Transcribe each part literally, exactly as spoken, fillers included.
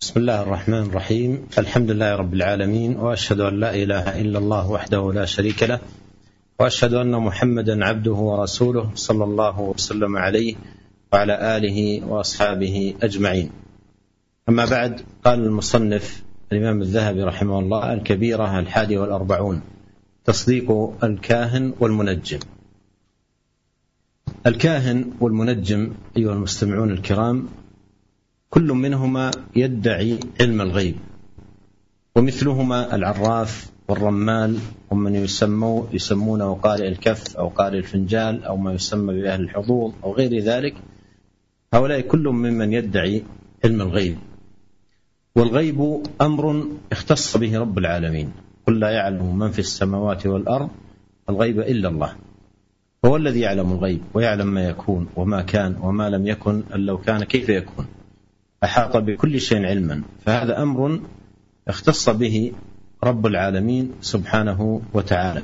بسم الله الرحمن الرحيم. الحمد لله رب العالمين، وأشهد أن لا إله إلا الله وحده لا شريك له، وأشهد أن محمدا عبده ورسوله صلى الله وسلم عليه وعلى آله وأصحابه أجمعين. أما بعد، قال المصنف الإمام الذهبي رحمه الله: الكبيرة الحادي والأربعون، تصديق الكاهن والمنجم. الكاهن والمنجم أيها المستمعون الكرام، كل منهما يدعي علم الغيب، ومثلهما العراف والرمال، ومن يسموا يسمونه قارئ الكف أو قارئ الفنجال أو ما يسمى بأهل الحظوظ أو غير ذلك. هؤلاء كل ممن يدعي علم الغيب، والغيب أمر اختص به رب العالمين، قل لا يعلم من في السماوات والأرض الغيب إلا الله، هو الذي يعلم الغيب ويعلم ما يكون وما كان وما لم يكن، أن لو كان كيف يكون، أحاط بكل شيء علما. فهذا أمر اختص به رب العالمين سبحانه وتعالى.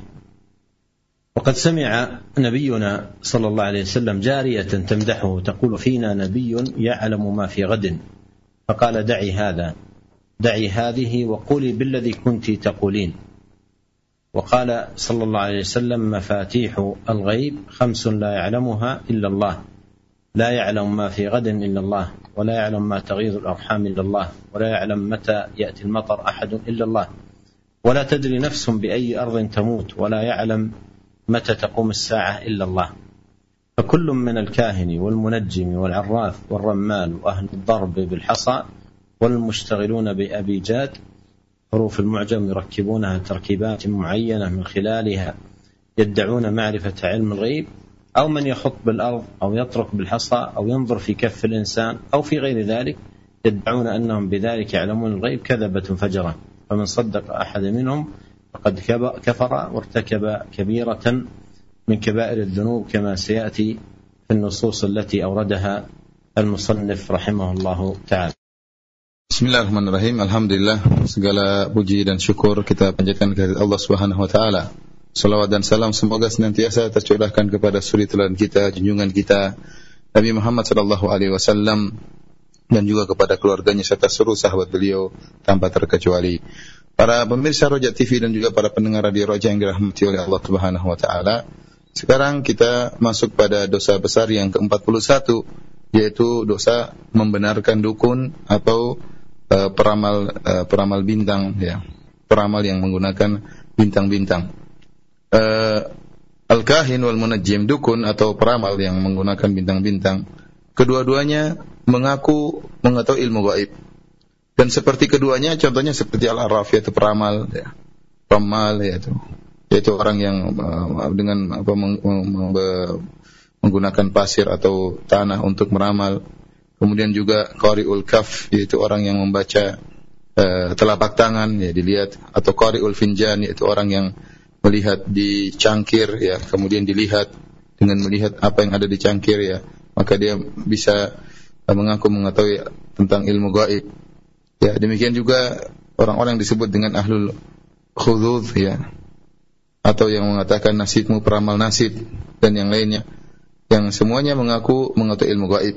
وقد سمع نبينا صلى الله عليه وسلم جارية تمدحه تقول: فينا نبي يعلم ما في غد، فقال: دعي هذا دعي هذه وقولي بالذي كنت تقولين. وقال صلى الله عليه وسلم: مفاتيح الغيب خمس لا يعلمها إلا الله، لا يعلم ما في غد إلا الله، ولا يعلم ما تغيض الأرحام إلا الله، ولا يعلم متى يأتي المطر أحد إلا الله، ولا تدري نفس بأي أرض تموت، ولا يعلم متى تقوم الساعة إلا الله. فكل من الكاهن والمنجم والعراف والرمال وأهل الضرب بالحصى والمشتغلون بأبيجاد حروف المعجم يركبونها تركيبات معينة من خلالها يدعون معرفة علم الغيب، أو من يخط بالأرض أو يطرق بالحصى أو ينظر في كف الإنسان أو في غير ذلك، يدعون أنهم بذلك يعلمون الغيب، كذبة فجرة. فمن صدق أحد منهم فقد كفر وارتكب كبيرة من كبائر الذنوب، كما سيأتي في النصوص التي أوردها المصنف رحمه الله تعالى. Bismillahirrahmanirrahim. Alhamdulillah, segala puji dan syukur kita panjatkan kepada Allah Subhanahu wa taala. Salawat dan salam semoga senantiasa tercurahkan kepada suri teladan kita, junjungan kita Nabi Muhammad sallallahu alaihi wasallam, dan juga kepada keluarganya serta seluruh sahabat beliau tanpa terkecuali. Para pemirsa Roja T V dan juga para pendengar radio Roja yang dirahmati oleh Allah Subhanahu wa taala. Sekarang kita masuk pada dosa besar yang ke empat puluh satu, yaitu dosa membenarkan dukun atau uh, peramal uh, peramal bintang, ya. Peramal yang menggunakan bintang-bintang. Uh, Al-kahin wal munajjim, dukun atau peramal yang menggunakan bintang-bintang, kedua-duanya mengaku mengetahui ilmu gaib. Dan seperti keduanya, contohnya seperti al-arraf, yaitu peramal, ya. Ramal, yaitu yaitu orang yang uh, dengan apa meng, meng, menggunakan pasir atau tanah untuk meramal. Kemudian juga qari'ul kaf, yaitu orang yang membaca uh, telapak tangan, ya, dilihat, atau qari'ul finjan, yaitu orang yang melihat di cangkir, ya, kemudian dilihat dengan melihat apa yang ada di cangkir, ya, maka dia bisa uh, mengaku mengetahui tentang ilmu gaib. Ya, demikian juga orang-orang yang disebut dengan ahlul khudud, ya, atau yang mengatakan nasibmu peramal nasib dan yang lainnya, yang semuanya mengaku mengetahui ilmu gaib.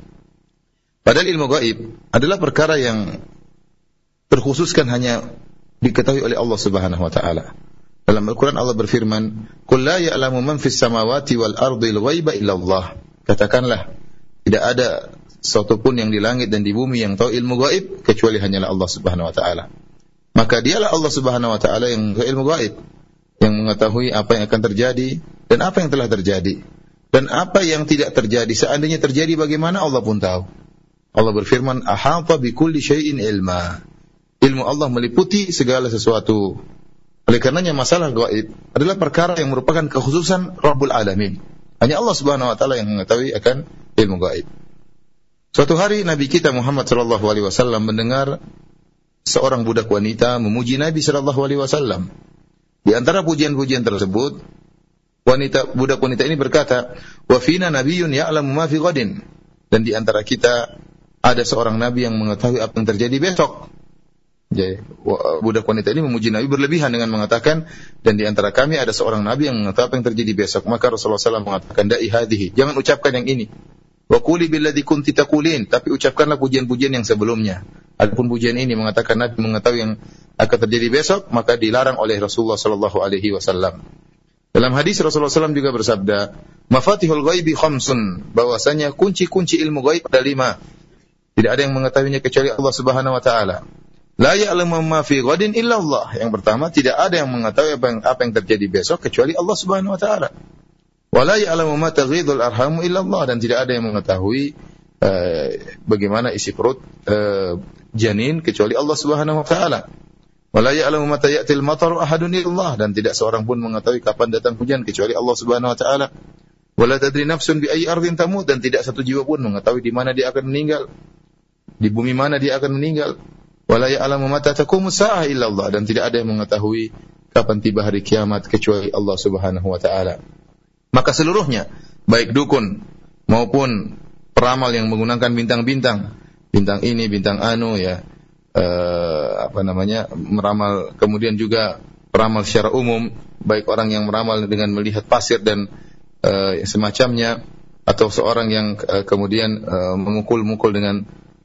Padahal ilmu gaib adalah perkara yang terkhususkan hanya diketahui oleh Allah Subhanahu wa taala. Dalam Al-Quran Allah berfirman, "Qul la ya'lamu man fis samawati wal ardi al-ghaiba illa Allah." Katakanlah, tidak ada sesuatu pun yang di langit dan di bumi yang tahu ilmu gaib kecuali hanyalah Allah Subhanahu wa taala. Maka dialah Allah Subhanahu wa taala yang tahu ilmu gaib, yang mengetahui apa yang akan terjadi dan apa yang telah terjadi. Dan apa yang tidak terjadi, seandainya terjadi bagaimana, Allah pun tahu. Allah berfirman, "Ahata bi kulli syai'in ilma." Ilmu Allah meliputi segala sesuatu. Oleh karenanya masalah gaib adalah perkara yang merupakan kekhususan Rabbul Alamin. Hanya Allah Subhanahu wa taala yang mengetahui akan ilmu gaib. Suatu hari Nabi kita Muhammad sallallahu alaihi wasallam mendengar seorang budak wanita memuji Nabi sallallahu alaihi wasallam. Di antara pujian-pujian tersebut, wanita budak wanita ini berkata, "Wa fina nabiyyun ya'lamu ma fi ghadin." Dan di antara kita ada seorang nabi yang mengetahui apa yang terjadi besok. Jadi, budak wanita ini memuji Nabi berlebihan dengan mengatakan, dan di antara kami ada seorang Nabi yang mengetahui apa yang terjadi besok. Maka Rasulullah shallallahu alaihi wasallam mengatakan, da'i hadhihi, jangan ucapkan yang ini. Wa quli billadzi kunti taqulin, tapi ucapkanlah pujian-pujian yang sebelumnya. Adapun pujian ini mengatakan Nabi mengetahui yang akan terjadi besok, maka dilarang oleh Rasulullah sallallahu alaihi wasallam. Dalam hadis Rasulullah sallallahu alaihi wasallam juga bersabda, "Mafatihul ghaibi khamsun," bahwasanya kunci-kunci ilmu gaib ada lima. Tidak ada yang mengetahuinya kecuali Allah Subhanahu wa taala. La ya'lamu ma fi ghadin illa Allah. Yang pertama, tidak ada yang mengetahui apa yang, apa yang terjadi besok kecuali Allah Subhanahu wa taala. Wa la ya'lamu ma taghidul arhamu illa Allah, dan tidak ada yang mengetahui uh, bagaimana isi perut uh, janin kecuali Allah Subhanahu wa taala. Wa la ya'lamu mata ya'til mataru ahadun illa Allah, dan tidak seorang pun mengetahui kapan datang hujan kecuali Allah Subhanahu wa taala. Wa la tadri nafsun bi ayyi ardin tamut, dan tidak satu jiwa pun mengetahui di mana dia akan meninggal. Di bumi mana dia akan meninggal. Wala ya'lamu mata taqumu sa'ah illa Allah, dan tidak ada yang mengetahui kapan tiba hari kiamat kecuali Allah Subhanahu wa taala. Maka seluruhnya, baik dukun maupun peramal yang menggunakan bintang-bintang, bintang ini, bintang anu ya, uh, apa namanya, meramal, kemudian juga peramal secara umum, baik orang yang meramal dengan melihat pasir dan uh, semacamnya, atau seorang yang uh, kemudian uh, memukul-mukul dengan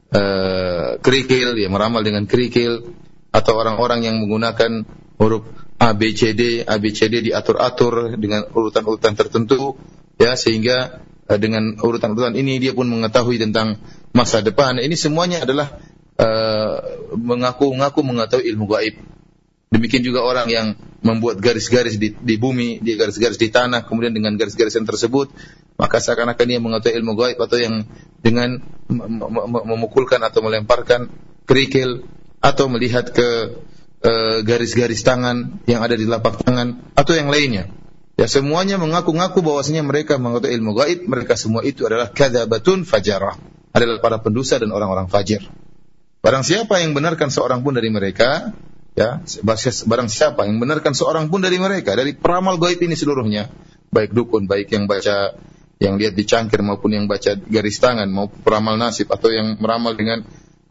Uh, kerikil, ya, meramal dengan kerikil, atau orang-orang yang menggunakan huruf A, B, C, D, A, B, C, D diatur-atur dengan urutan-urutan tertentu, ya, sehingga uh, dengan urutan-urutan ini dia pun mengetahui tentang masa depan. Ini semuanya adalah uh, mengaku-ngaku mengetahui ilmu gaib. Demikian juga orang yang membuat garis-garis di, di bumi, di garis-garis di tanah, kemudian dengan garis-garis yang tersebut, maka seakan-akan dia mengetahui ilmu gaib, atau yang dengan memukulkan atau melemparkan kerikil, atau melihat ke uh, garis-garis tangan yang ada di telapak tangan, atau yang lainnya. Ya, semuanya mengaku-ngaku bahwasanya mereka mengetahui ilmu gaib. Mereka semua itu adalah kadzabatun fajarah, adalah para pendusta dan orang-orang fajir. Barang siapa yang benarkan seorang pun dari mereka, ya, barang siapa yang benarkan seorang pun dari mereka, dari peramal gaib ini seluruhnya, baik dukun, baik yang baca, yang lihat di cangkir, maupun yang baca garis tangan, maupun peramal nasib, atau yang meramal dengan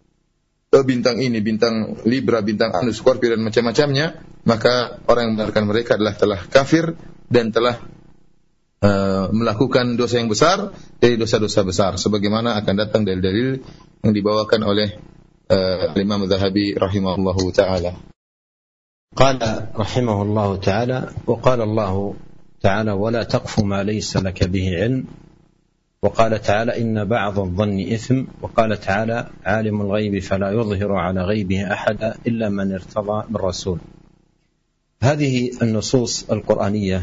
uh, bintang ini, bintang Libra, bintang Anu, Scorpio, dan macam-macamnya, maka orang yang membenarkan mereka adalah telah kafir dan telah uh, melakukan dosa yang besar dari dosa-dosa besar, sebagaimana akan datang dalil-dalil yang dibawakan oleh uh, Imam Az-Zahabi rahimahullahu ta'ala. Qala rahimahullahu ta'ala, wa qala Allah تعالى ولا تقف ما ليس لك به علم وقال تعالى إن بعض الظن إثم وقال تعالى عالم الغيب فلا يظهر على غيبه أحدا إلا من ارتضى بالرسول. هذه النصوص القرآنية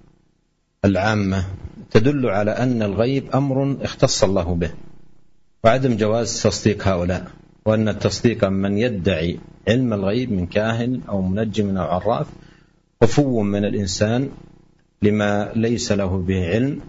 العامة تدل على أن الغيب أمر اختص الله به وعدم جواز تصديق هؤلاء، وأن التصديق من يدعي علم الغيب من كاهن أو منجم أو عراف خفو من الإنسان لما ليس له به علم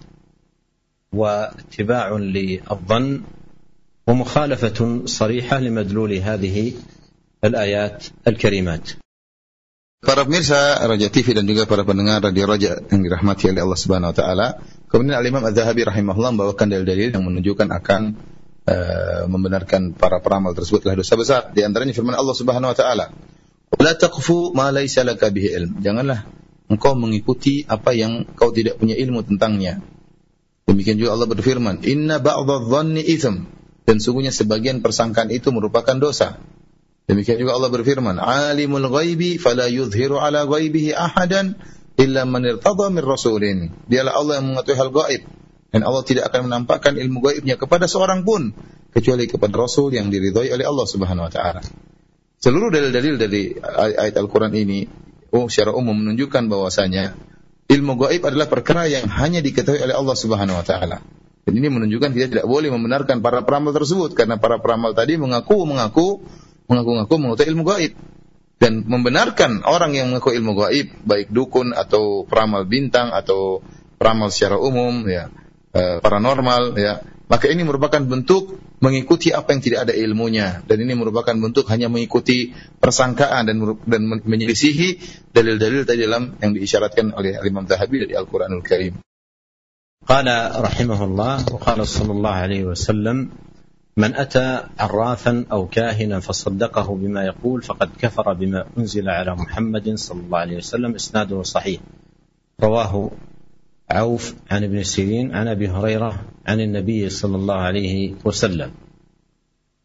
واتباع للظن ومخالفة صريحة لمدلول هذه الآيات الكريمات. Para pemirsa Raja T V dan juga para pendengar Radio Raja yang dirahmati oleh Allah Subhanahu wa taala, kemudian Al-Imam Az-Zahabi rahimahullah membawakan dalil-dalil yang menunjukkan akan uh, membenarkan para peramal tersebut adalah dosa besar. Di antaranya firman Allah Subhanahu wa taala, "La taqfu ma laysa laka bihi ilm." Janganlah engkau mengikuti apa yang kau tidak punya ilmu tentangnya. Demikian juga Allah berfirman, "Inna ba'dadh-dhanni itsm." Dan sungguhnya sebagian persangkaan itu merupakan dosa. Demikian juga Allah berfirman, "Alimul ghaibi fala yudhiru ala ghaibihi ahadan illa man irtada min rasulin." Dialah Allah yang mengetahui hal gaib, dan Allah tidak akan menampakkan ilmu gaibnya kepada seorang pun kecuali kepada rasul yang diridhai oleh Allah Subhanahu wa taala. Seluruh dalil-dalil dari ayat Al-Qur'an ini Oh, secara umum menunjukkan bahwasanya ilmu gaib adalah perkara yang hanya diketahui oleh Allah Subhanahu wa taala. Dan ini menunjukkan kita tidak boleh membenarkan para peramal tersebut, karena para peramal tadi mengaku mengaku mengaku-ngaku mengetahui ilmu gaib, dan membenarkan orang yang mengaku ilmu gaib, baik dukun atau peramal bintang atau peramal secara umum, ya, paranormal, ya, maka ini merupakan bentuk mengikuti apa yang tidak ada ilmunya, dan ini merupakan bentuk hanya mengikuti persangkaan dan dan menyelisihi dalil-dalil tadi dalam yang diisyaratkan oleh Imam Zahabi dari Al-Qur'anul Karim. Qala rahimahullah wa qala sallallahu alaihi wasallam man ata arrafan aw kahinan fasaddaqahu bima yaqul faqad kafara bima unzila ala Muhammadin sallallahu alaihi wasallam isnaduhu sahih. Rawahu عوف عن ابن سيرين عن أبي هريرة عن النبي صلى الله عليه وسلم.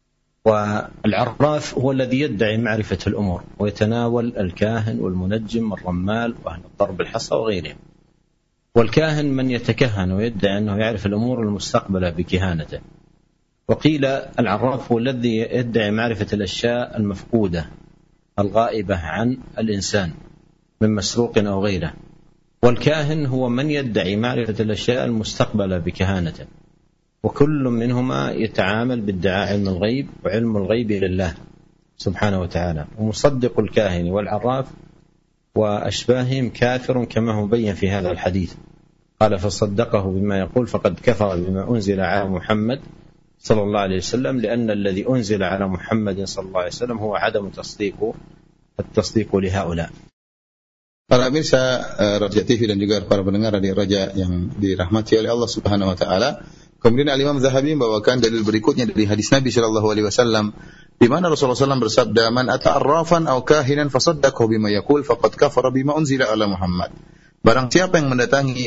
والعراف هو الذي يدعي معرفة الأمور ويتناول الكاهن والمنجم والرمال وأهل الضرب الحصى وغيرهم. والكاهن من يتكهن ويدعي أنه يعرف الأمور المستقبلة بكهانته. وقيل العراف هو الذي يدعي معرفة الأشياء المفقودة الغائبة عن الإنسان من مسروق أو غيره. والكاهن هو من يدعي معرفة الأشياء المستقبلة بكهانته. وكل منهما يتعامل بادعاء علم الغيب، وعلم الغيب لله سبحانه وتعالى. ومصدق الكاهن والعراف وأشباههم كافر كما هو بين في هذا الحديث. قال فصدقه بما يقول فقد كفر بما أنزل على محمد صلى الله عليه وسلم، لأن الذي أنزل على محمد صلى الله عليه وسلم هو عدم تصديقه التصديق لهؤلاء. Para pemirsa Raja T V dan juga para pendengar Radio Raja yang dirahmati oleh Allah Subhanahu wa taala. Kemudian Al-Imam Zahabi membawakan dalil berikutnya dari hadis Nabi sallallahu alaihi wasallam di mana Rasulullah sallallahu alaihi wasallam bersabda, "Man ata arrafan aw kahinan fasaddaqahu bima yaqul faqad kafara bima unzila ala Muhammad." Barang siapa yang mendatangi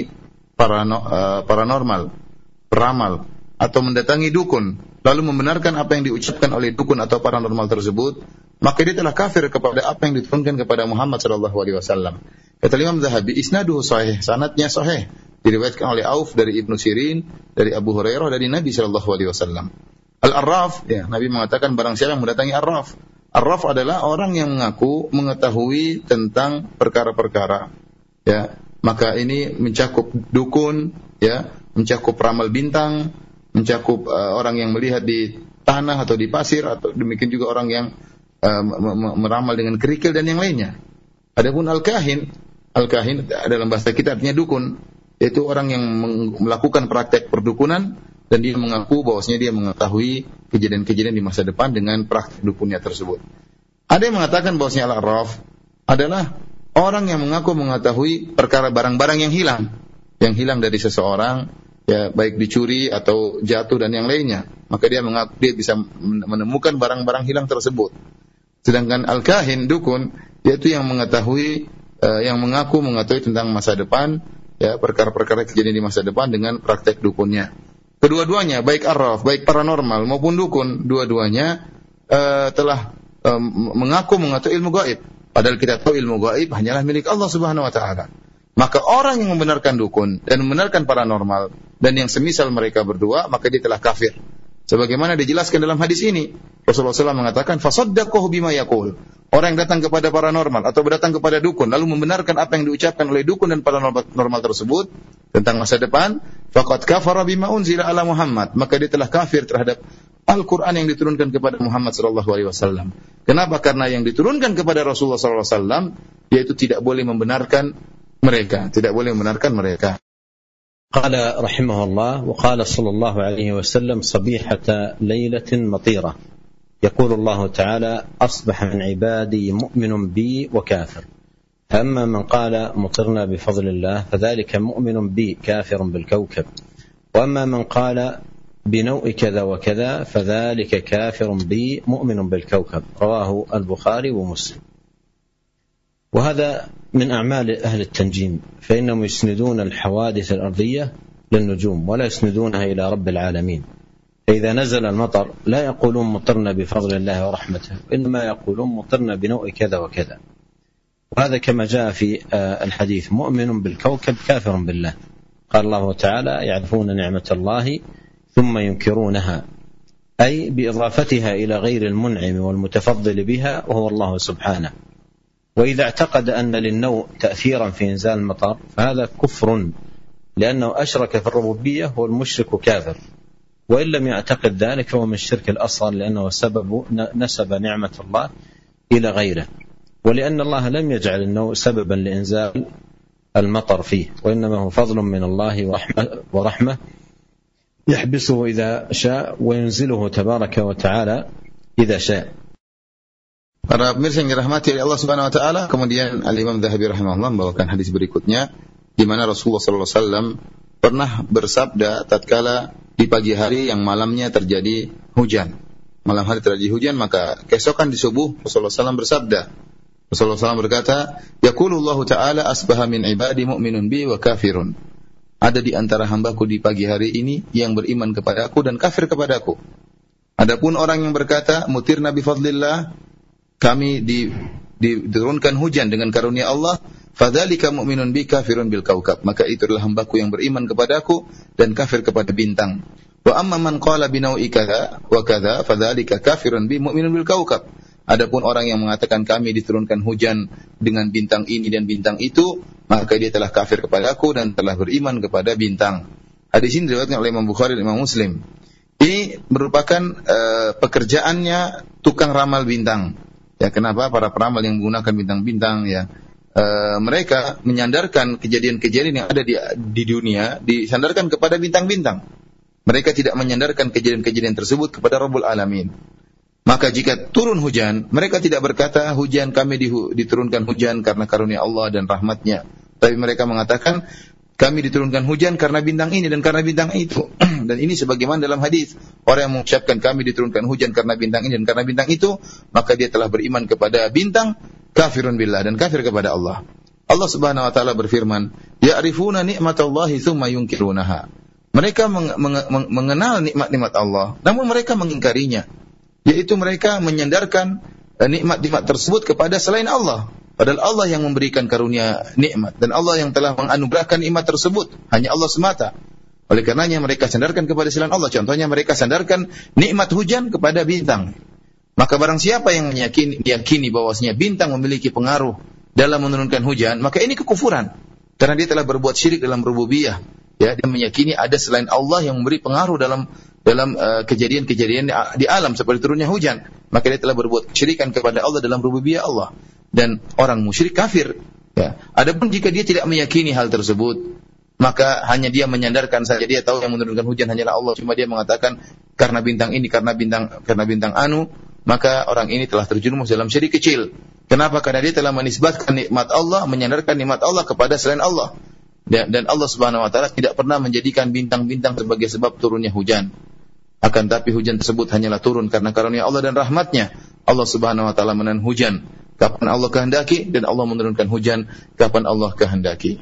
paranormal, peramal atau mendatangi dukun lalu membenarkan apa yang diucapkan oleh dukun atau paranormal tersebut, maka dia telah kafir kepada apa yang diturunkan kepada Muhammad sallallahu alaihi wasallam. Kata Imam Zahabi, isnaduhu sahih, sanadnya sahih, diriwayatkan oleh Auf dari Ibnu Sirin, dari Abu Hurairah, dari Nabi sallallahu alaihi wasallam. Al-Arraf, ya, Nabi mengatakan barang siapa yang mendatangi Arraf. Arraf adalah orang yang mengaku mengetahui tentang perkara-perkara, ya. Maka ini mencakup dukun, ya, mencakup ramal bintang, mencakup uh, orang yang melihat di tanah atau di pasir, atau demikian juga orang yang uh, meramal dengan kerikil dan yang lainnya. Adapun al-kahin, al-kahin dalam bahasa kita artinya dukun, yaitu orang yang melakukan praktek perdukunan dan dia mengaku bahwasanya dia mengetahui kejadian-kejadian di masa depan dengan praktek dukunnya tersebut. Ada yang mengatakan bahwasanya al-arraf adalah orang yang mengaku mengetahui perkara barang-barang yang hilang, yang hilang dari seseorang, ya, baik dicuri atau jatuh dan yang lainnya. Maka dia mengaku dia bisa menemukan barang-barang hilang tersebut. Sedangkan al-kahin, dukun, yaitu yang mengetahui, uh, yang mengaku mengetahui tentang masa depan, ya, perkara-perkara kejadian di masa depan dengan praktek dukunnya. Kedua-duanya, baik arraf, baik paranormal maupun dukun, dua-duanya uh, telah um, mengaku mengetahui ilmu gaib. Padahal kita tahu ilmu gaib hanyalah milik Allah Subhanahu wa taala. Maka orang yang membenarkan dukun dan membenarkan paranormal dan yang semisal mereka berdua, maka dia telah kafir. Sebagaimana dijelaskan dalam hadis ini, Rasulullah shallallahu alaihi wasallam mengatakan, "Fasaddaqahu bima yaqul." Orang yang datang kepada paranormal atau datang kepada dukun lalu membenarkan apa yang diucapkan oleh dukun dan paranormal tersebut tentang masa depan, faqad kafara bima unzila ala Muhammad. Maka dia telah kafir terhadap Al-Quran yang diturunkan kepada Muhammad sallallahu alaihi wasallam. Kenapa? Karena yang diturunkan kepada Rasulullah sallallahu alaihi wasallam yaitu tidak boleh membenarkan mereka, tidak boleh membenarkan mereka. قال رحمه الله وقال صلى الله عليه وسلم صبيحة ليلة مطيرة يقول الله تعالى أصبح من عبادي مؤمن بي وكافر فأما من قال مطرنا بفضل الله فذلك مؤمن بي كافر بالكوكب وأما من قال بنوء كذا وكذا فذلك كافر بي مؤمن بالكوكب رواه البخاري ومسلم. وهذا من أعمال أهل التنجيم فإنهم يسندون الحوادث الأرضية للنجوم ولا يسندونها إلى رب العالمين. فإذا نزل المطر لا يقولون مطرنا بفضل الله ورحمته إنما يقولون مطرنا بنوء كذا وكذا. وهذا كما جاء في الحديث مؤمن بالكوكب كافر بالله. قال الله تعالى يعرفون نعمة الله ثم ينكرونها أي بإضافتها إلى غير المنعم والمتفضل بها وهو الله سبحانه. وإذا اعتقد أن للنوء تأثيرا في إنزال المطر فهذا كفر لأنه أشرك في الربوبية والمشرك كافر وإن لم يعتقد ذلك فهو من الشرك الأصغر لأنه سبب نسب نعمة الله إلى غيره ولأن الله لم يجعل النوء سببا لإنزال المطر فيه وإنما هو فضل من الله ورحمة, ورحمة يحبسه إذا شاء وينزله تبارك وتعالى إذا شاء. Para pemirsa yang dirahmati oleh Allah Subhanahu wa taala, kemudian Al-Imam Zahabi rahimahullah membawakan hadis berikutnya di mana Rasulullah sallallahu alaihi wasallam pernah bersabda tatkala di pagi hari yang malamnya terjadi hujan. Malam hari terjadi hujan, maka keesokan di subuh Rasulullah sallallahu alaihi wasallam bersabda. Rasulullah sallallahu alaihi wasallam berkata, "Yaqulullahu ta'ala asbaha min ibadi mu'minun bi wa kafirun." Ada di antara hambaku di pagi hari ini yang beriman kepadaku dan kafir kepadaku. Adapun orang yang berkata, mutirna bi fadlillah, kami di, diturunkan hujan dengan karunia Allah, fadzalika mu'minun bi kafirun bil kaukab, maka itu adalah hambaku yang beriman kepadaku dan kafir kepada bintang. Wa amma man qala bi nau'i kadza wa kadza, fadzalika kafirun bi mu'minun bil kaukab. Adapun orang yang mengatakan kami diturunkan hujan dengan bintang ini dan bintang itu, maka dia telah kafir kepadaku dan telah beriman kepada bintang. Hadis ini diriwayatkan oleh Imam Bukhari dan Imam Muslim. Ini merupakan uh, pekerjaannya tukang ramal bintang. Ya, kenapa para peramal yang menggunakan bintang-bintang ya, uh, mereka menyandarkan kejadian-kejadian yang ada di, di dunia disandarkan kepada bintang-bintang. Mereka tidak menyandarkan kejadian-kejadian tersebut kepada Rabbul Alamin. Maka jika turun hujan, mereka tidak berkata hujan kami diturunkan hujan karena karunia Allah dan rahmatnya. Tapi mereka mengatakan kami diturunkan hujan karena bintang ini dan karena bintang itu. Dan ini sebagaimana dalam hadis, orang yang mengucapkan kami diturunkan hujan karena bintang ini dan karena bintang itu, maka dia telah beriman kepada bintang, kafirun billah, dan kafir kepada Allah. Allah Subhanahu wa taala berfirman, ya'rifuna ni'matallahi tsumma yunkirunaha. Mereka meng- meng- mengenal nikmat-nikmat Allah, namun mereka mengingkarinya. Yaitu mereka menyandarkan nikmat-nikmat tersebut kepada selain Allah. Padahal Allah yang memberikan karunia nikmat dan Allah yang telah menganugerahkan nikmat tersebut, hanya Allah semata. Oleh karenanya mereka sandarkan kepada selain Allah. Contohnya mereka sandarkan nikmat hujan kepada bintang. Maka barang siapa yang meyakini, meyakini bahwasanya bintang memiliki pengaruh dalam menurunkan hujan, maka ini kekufuran. Karena dia telah berbuat syirik dalam rububiyah. Ya, dia meyakini ada selain Allah yang memberi pengaruh dalam dalam uh, kejadian-kejadian di alam seperti turunnya hujan. Maka dia telah berbuat kesyirikan kepada Allah dalam rububiyah Allah. Dan orang musyrik kafir. Ya. Adapun jika dia tidak meyakini hal tersebut, maka hanya dia menyandarkan saja, dia tahu yang menurunkan hujan hanyalah Allah, cuma dia mengatakan karena bintang ini, karena bintang karena bintang anu, maka orang ini telah terjerumus dalam syirik kecil. Kenapa? Karena dia telah menisbatkan nikmat Allah, menyandarkan nikmat Allah kepada selain Allah. Dan, dan Allah Subhanahu wa taala tidak pernah menjadikan bintang-bintang sebagai sebab turunnya hujan. Akan tapi hujan tersebut hanyalah turun karena karunia Allah dan rahmatnya. Allah Subhanahu wa taala menahan hujan kapan Allah kehendaki dan Allah menurunkan hujan kapan Allah kehendaki.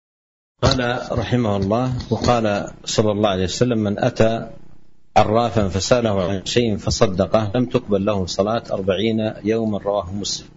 Qala rahimahullah wa qala sallallahu alaihi wasallam man ata arrafan fasalahu an shay'in fasaddaqah lam tuqbal lahu salat arba'ina yawman rawahu Muslim.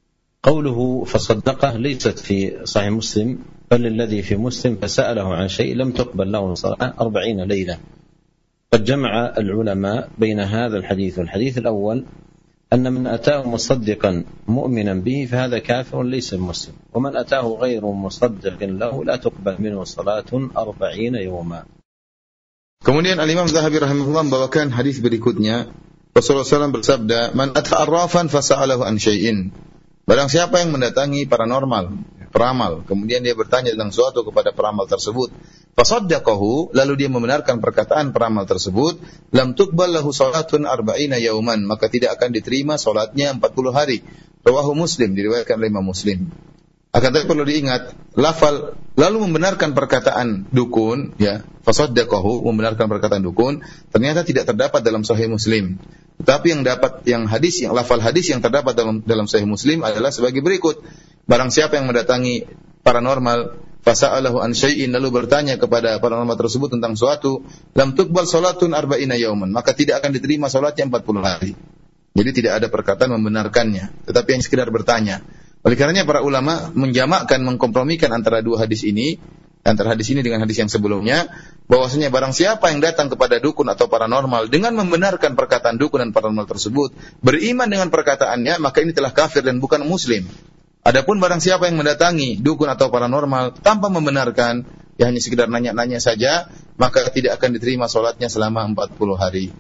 قوله فصدقه ليست في صحيح مسلم بل الذي في مسلم فسأله عن شيء لم تقبل له صلاة أربعين ليلة. قد جمع العلماء بين هذا الحديث والحديث الأول أن من أتاه مصدقا مؤمنا به فهذا كافر ليس مسلم، ومن أتاه غير مصدق له لا تقبل منه صلاة أربعين يوما. Kemudian Al-Imam Zahabi rahimahullah membawakan hadis berikutnya. Rasulullah shallallahu alaihi wasallam bersabda, "Man ata arrafan fasa'alahu an syai'in." Barang siapa yang mendatangi paranormal, peramal, kemudian dia bertanya tentang sesuatu kepada peramal tersebut, fasaddaqahu, lalu dia membenarkan perkataan peramal tersebut, lam tuqbal lahu salatun arba'ina yauman, maka tidak akan diterima salatnya empat puluh hari. Rawahu Muslim, diriwayatkan oleh Imam Muslim. Akan tetapi perlu diingat, lafal lalu membenarkan perkataan dukun, ya, fasaddaqahu, membenarkan perkataan dukun, ternyata tidak terdapat dalam Sahih Muslim. Tetapi yang dapat yang hadis yang lafal hadis yang terdapat dalam dalam Sahih Muslim adalah sebagai berikut. Barang siapa yang mendatangi paranormal, fasa'alahu an syai'in, lalu bertanya kepada paranormal tersebut tentang suatu, lam tuqbal salatun arba'ina yauman, maka tidak akan diterima salatnya empat puluh hari. Jadi tidak ada perkataan membenarkannya, tetapi yang sekedar bertanya. Oleh karenanya para ulama menjamakkan, mengkompromikan antara dua hadis ini, antara hadis ini dengan hadis yang sebelumnya, bahwasanya barang siapa yang datang kepada dukun atau paranormal dengan membenarkan perkataan dukun dan paranormal tersebut, beriman dengan perkataannya, maka ini telah kafir dan bukan muslim. Adapun barang siapa yang mendatangi dukun atau paranormal tanpa membenarkan, ya hanya sekedar nanya-nanya saja, maka tidak akan diterima salatnya selama empat puluh hari.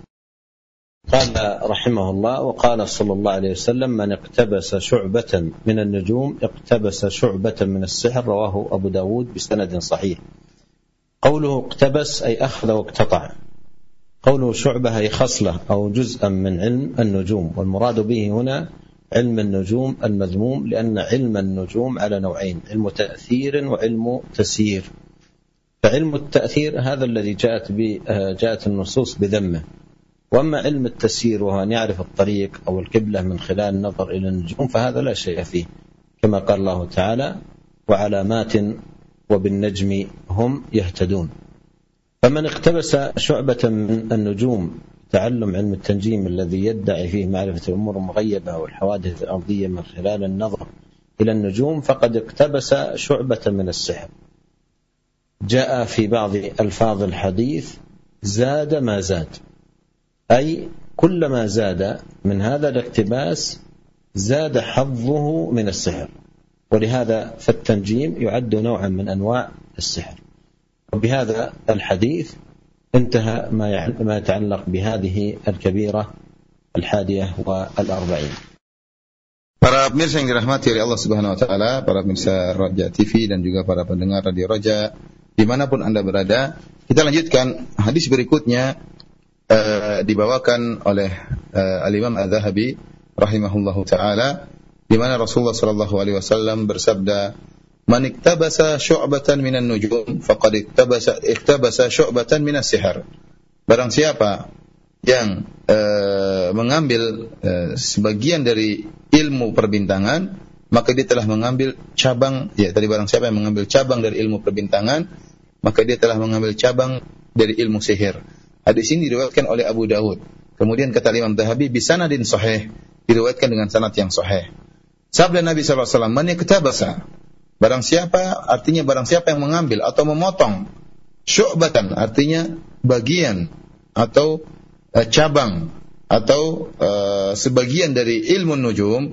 قال رحمه الله وقال صلى الله عليه وسلم من اقتبس شعبة من النجوم اقتبس شعبة من السحر. رواه أبو داود بسند صحيح. قوله اقتبس أي أخذ واقتطع. قوله شعبة أي خصلة أو جزءا من علم النجوم، والمراد به هنا علم النجوم المذموم، لأن علم النجوم على نوعين، علم تأثير وعلم تسيير. فعلم التأثير هذا الذي جاءت به جاءت النصوص بذمه، وأما علم التسيير وهو أن يعرف الطريق أو القبلة من خلال النظر إلى النجوم فهذا لا شيء فيه، كما قال الله تعالى وعلامات وبالنجم هم يهتدون. فمن اقتبس شعبة من النجوم تعلم علم التنجيم الذي يدعي فيه معرفة الأمور المغيبة والحوادث الأرضية من خلال النظر إلى النجوم فقد اقتبس شعبة من السحر. جاء في بعض ألفاظ الحديث زاد ما زاد، أي كلما زاد من هذا الاقتباس زاد حظه من السحر، ولهذا فالتنجيم يعد نوعا من أنواع السحر. وبهذا الحديث انتهى ما يتعلق بهذه الكبيرة الحادية والأربعين. Para pemirsa yang dirahmati oleh Allah Subhanahu wa taala, para pemirsa Raja T V dan juga para pendengar Radio Raja dimanapun Anda berada, kita lanjutkan hadis berikutnya uh, dibawakan oleh uh, Al-Imam Adz-Dzahabi rahimahullahu taala, di mana Rasulullah sallallahu alaihi wasallam bersabda, "Man iktabasa syu'batan minan nujum faqad iktabasa iktabasa syu'batan minas sihr." Barang siapa yang uh, mengambil uh, sebagian dari ilmu perbintangan, maka dia telah mengambil cabang, ya tadi barang siapa yang mengambil cabang dari ilmu perbintangan, maka dia telah mengambil cabang dari ilmu sihir. Hadis ini diriwayatkan oleh Abu Dawud. Kemudian kata Imam Dzahabi bisanadin sahih, diriwayatkan dengan sanad yang sahih. Sabda Nabi sallallahu alaihi wasallam, "Man iktabasa," barang siapa, artinya barang siapa yang mengambil atau memotong, syu'batan artinya bagian atau uh, cabang atau uh, sebagian dari ilmu nujum,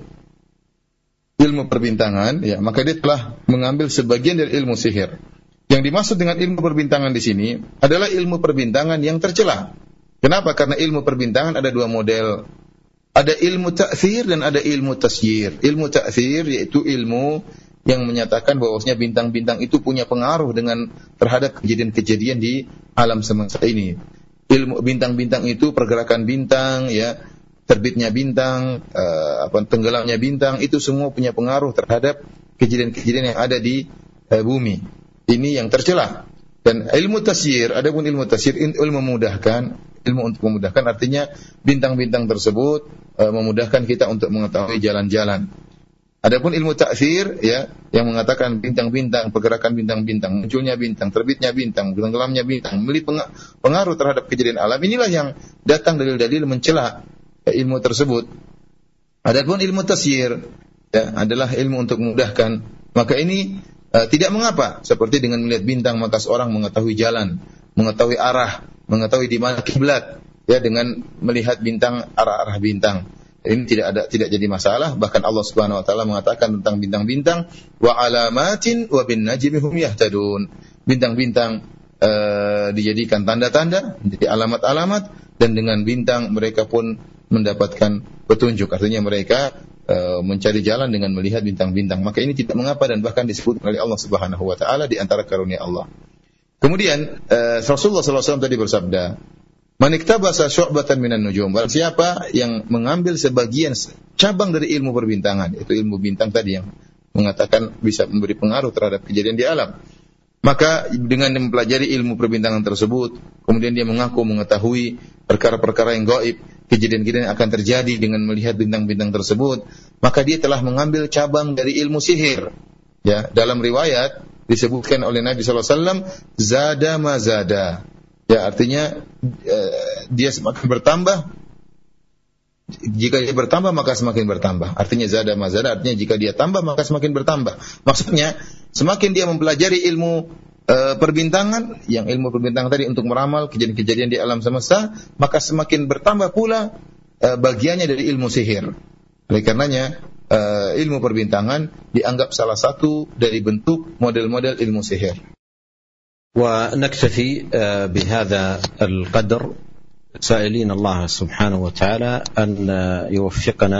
ilmu perbintangan, ya, maka dia telah mengambil sebagian dari ilmu sihir. Yang dimaksud dengan ilmu perbintangan di sini adalah ilmu perbintangan yang tercela. Kenapa? Karena ilmu perbintangan ada dua model. Ada ilmu ta'thir dan ada ilmu tasyir. Ilmu ta'thir yaitu ilmu yang menyatakan bahwasanya bintang-bintang itu punya pengaruh dengan terhadap kejadian-kejadian di alam semesta ini. Ilmu bintang-bintang itu, pergerakan bintang, ya, terbitnya bintang, uh, apa tenggelamnya bintang, itu semua punya pengaruh terhadap kejadian-kejadian yang ada di uh, bumi. Ini yang tercela. Dan ilmu tasyir, adapun ilmu tasyir, ilmu memudahkan, ilmu untuk memudahkan artinya bintang-bintang tersebut uh, memudahkan kita untuk mengetahui jalan-jalan. Adapun ilmu ta'thir, ya, yang mengatakan bintang-bintang, pergerakan bintang-bintang, munculnya bintang, terbitnya bintang, tenggelamnya bintang, memberi pengaruh terhadap kejadian alam, inilah yang datang dalil-dalil mencela ya, ilmu tersebut. Adapun ilmu tasyir, ya, adalah ilmu untuk memudahkan, maka ini uh, tidak mengapa, seperti dengan melihat bintang maka seorang mengetahui jalan, mengetahui arah, mengetahui di mana kiblat, ya, dengan melihat bintang, arah-arah bintang. Ini tidak ada, tidak jadi masalah. Bahkan Allah Subhanahu wa taala mengatakan tentang bintang-bintang, wa alamatin wa bin najmi hum yahtadun. Bintang-bintang uh, dijadikan tanda-tanda, menjadi alamat-alamat, dan dengan bintang mereka pun mendapatkan petunjuk. Artinya mereka uh, mencari jalan dengan melihat bintang-bintang. Maka ini tidak mengapa dan bahkan disebut oleh Allah Subhanahu wa taala di antara karunia Allah. Kemudian uh, Rasulullah sallallahu alaihi wasallam tadi bersabda, "Man iktabasa syu'batan minan nujum." Barang siapa yang mengambil sebagian cabang dari ilmu perbintangan, yaitu ilmu bintang tadi yang mengatakan bisa memberi pengaruh terhadap kejadian di alam, maka dengan mempelajari ilmu perbintangan tersebut, kemudian dia mengaku mengetahui perkara-perkara yang gaib, kejadian-kejadian yang akan terjadi dengan melihat bintang-bintang tersebut, maka dia telah mengambil cabang dari ilmu sihir. Ya, dalam riwayat disebutkan oleh Nabi sallallahu alaihi wasallam, "Zada ma zada." Ya, artinya uh, dia semakin bertambah. Jika dia bertambah maka semakin bertambah. Artinya zada mazada, artinya jika dia tambah maka semakin bertambah. Maksudnya semakin dia mempelajari ilmu uh, perbintangan, yang ilmu perbintangan tadi untuk meramal kejadian-kejadian di alam semesta, maka semakin bertambah pula uh, bagiannya dari ilmu sihir. Oleh karenanya uh, ilmu perbintangan dianggap salah satu dari bentuk model-model ilmu sihir. ونكتفي بهذا القدر سائلين الله سبحانه وتعالى أن يوفقنا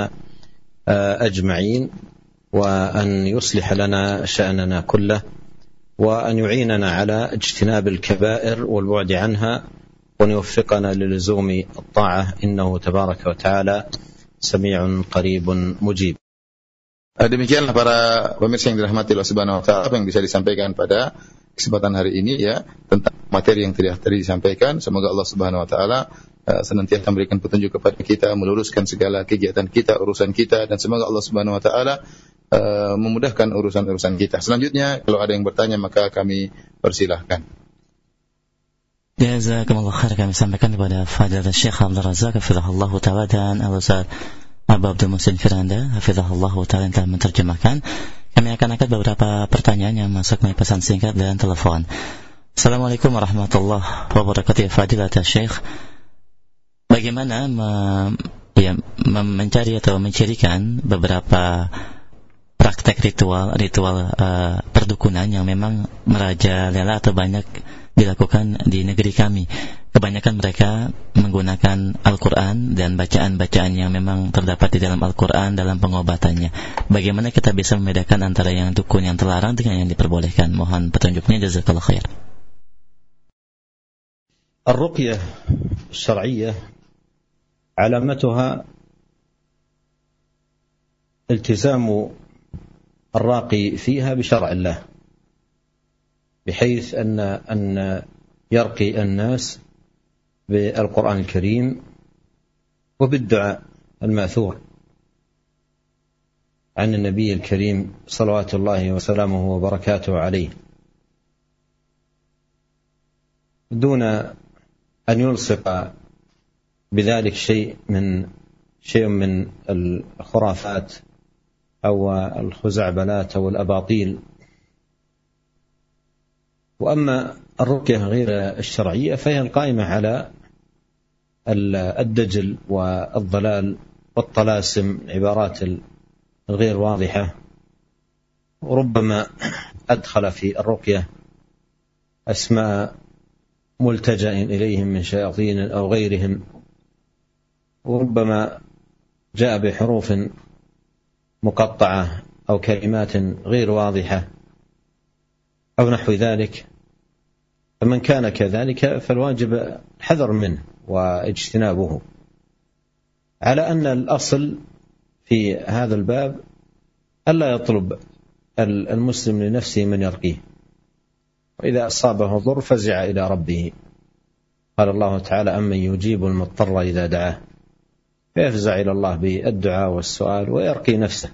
أجمعين وأن يصلح لنا شأننا كله وأن يعيننا على اجتناب الكبائر والبعد عنها وأن يوفقنا للزوم الطاعة إنه تبارك وتعالى سميع قريب مجيب. Demikianlah para pemirsa yang dirahmati Allah Subhanahu wa taala yang bisa disampaikan pada kesempatan hari ini, ya, tentang materi yang tidak tadi disampaikan. Semoga Allah Subhanahu wa taala uh, senantiasa memberikan petunjuk kepada kita, meluruskan segala kegiatan kita, urusan kita, dan semoga Allah Subhanahu wa taala uh, memudahkan urusan-urusan kita. Selanjutnya kalau ada yang bertanya maka kami persilahkan. Jazakumullah khair, kami sampaikan kepada Fadilatul Syekh Abdul Razak hafizahullah taala dan Al-Ustaz Abu Abdul Muhsin Firanda hafizahullah taala yang telah menerjemahkan. Kami akan angkat beberapa pertanyaan yang masuk melalui pesan singkat dan telepon. Assalamualaikum warahmatullahi wabarakatuh. Fadilatul Syekh, bagaimana me- ya, mencari atau mencirikan beberapa praktek ritual ritual uh, perdukunan yang memang merajalela atau banyak dilakukan di negeri kami? Kebanyakan mereka menggunakan Al-Quran dan bacaan-bacaan yang memang terdapat di dalam Al-Quran dalam pengobatannya. Bagaimana kita bisa membedakan antara yang dukun yang terlarang dengan yang diperbolehkan? Mohon petunjuknya, jazakallah khair. الرقية الشرعية علامتها التزام الراقي فيها بشرع الله، بحيث أن أن يرقي الناس بالقرآن الكريم وبالدعاء الماثور عن النبي الكريم صلوات الله وسلامه وبركاته عليه، دون أن يلصق بذلك شيء من شيء من الخرافات أو الخزعبلات أو الأباطيل. وأما الرقية غير الشرعية فهي القائمة على الدجل والضلال والطلاسم، عبارات الغير واضحة، وربما أدخل في الرقية أسماء ملتجأ إليهم من شياطين أو غيرهم، وربما جاء بحروف مقطعة أو كلمات غير واضحة أو نحو ذلك. فمن كان كذلك فالواجب الحذر منه واجتنابه، على أن الأصل في هذا الباب ألا يطلب المسلم لنفسه من يرقيه، وإذا أصابه ضر فزع إلى ربه. قال الله تعالى: أمن يجيب المضطر إذا دعاه، فيفزع إلى الله بالدعاء والسؤال ويرقي نفسه.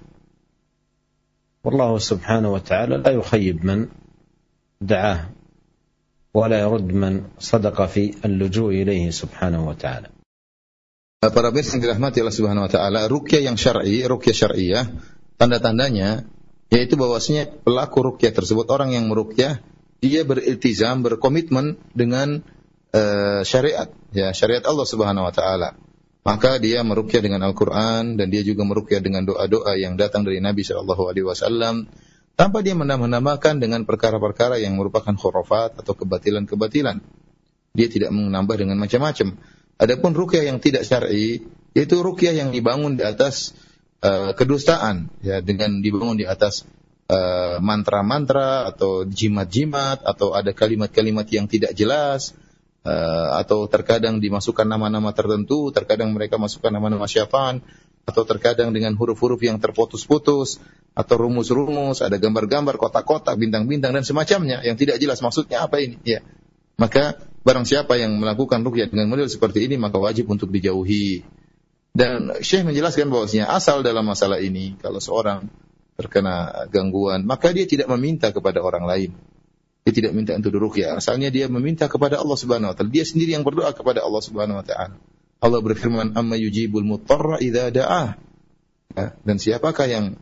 والله سبحانه وتعالى لا يخيب من دعاه ولا يرد من صدق في اللجوء إليه سبحانه وتعالى. Para pemirsa yang dirahmati Allah Subhanahu wa taala, ruqyah yang syar'i, ruqyah syar'iyah, tanda-tandanya yaitu bahwasanya pelaku ruqyah tersebut, orang yang meruqyah, dia beriltizam, berkomitmen dengan uh, syariat, ya, syariat Allah Subhanahu wa taala. Maka dia meruqyah dengan Al-Qur'an dan dia juga meruqyah dengan doa-doa yang datang dari Nabi sallallahu alaihi wasallam, tanpa dia menambah-nambahkan dengan perkara-perkara yang merupakan khurafat atau kebatilan-kebatilan. Dia tidak menambah dengan macam-macam. Adapun ruqyah yang tidak syar'i, yaitu ruqyah yang dibangun di atas uh, kedustaan, ya, dengan dibangun di atas uh, mantra-mantra atau jimat-jimat, atau ada kalimat-kalimat yang tidak jelas, uh, atau terkadang dimasukkan nama-nama tertentu, terkadang mereka masukkan nama-nama syaitan, atau terkadang dengan huruf-huruf yang terputus-putus, atau rumus-rumus, ada gambar-gambar, kotak-kotak, bintang-bintang dan semacamnya yang tidak jelas maksudnya apa ini, ya. Maka barang siapa yang melakukan ruqyah dengan model seperti ini, maka wajib untuk dijauhi. Dan Syekh menjelaskan bahwasanya asal dalam masalah ini, kalau seorang terkena gangguan, maka dia tidak meminta kepada orang lain. Dia tidak minta untuk diruqyah. Asalnya dia meminta kepada Allah Subhanahu wa taala. Dia sendiri yang berdoa kepada Allah Subhanahu wa taala. Allah berfirman, "Amma yujibul muttarra idza da'ah." Ya, dan siapakah yang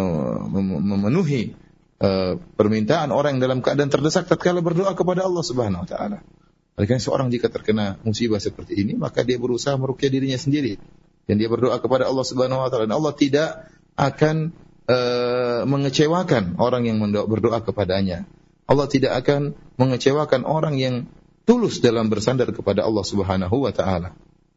memenuhi uh, permintaan orang yang dalam keadaan terdesak tatkala berdoa kepada Allah Subhanahu wa taala. Oleh karena seorang jika terkena musibah seperti ini, maka dia berusaha meruqyah dirinya sendiri dan dia berdoa kepada Allah Subhanahu wa taala, dan Allah tidak akan uh, mengecewakan orang yang berdoa kepadanya. Allah tidak akan mengecewakan orang yang tulus dalam bersandar kepada Allah Subhanahu wa taala.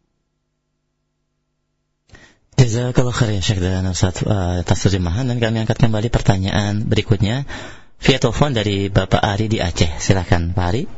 Jazakallah khair ya Syekh dan Ustaz uh, atas terjemahan, dan kami angkat kembali pertanyaan berikutnya via telepon dari Bapak Ari di Aceh. Silakan Pak Ari.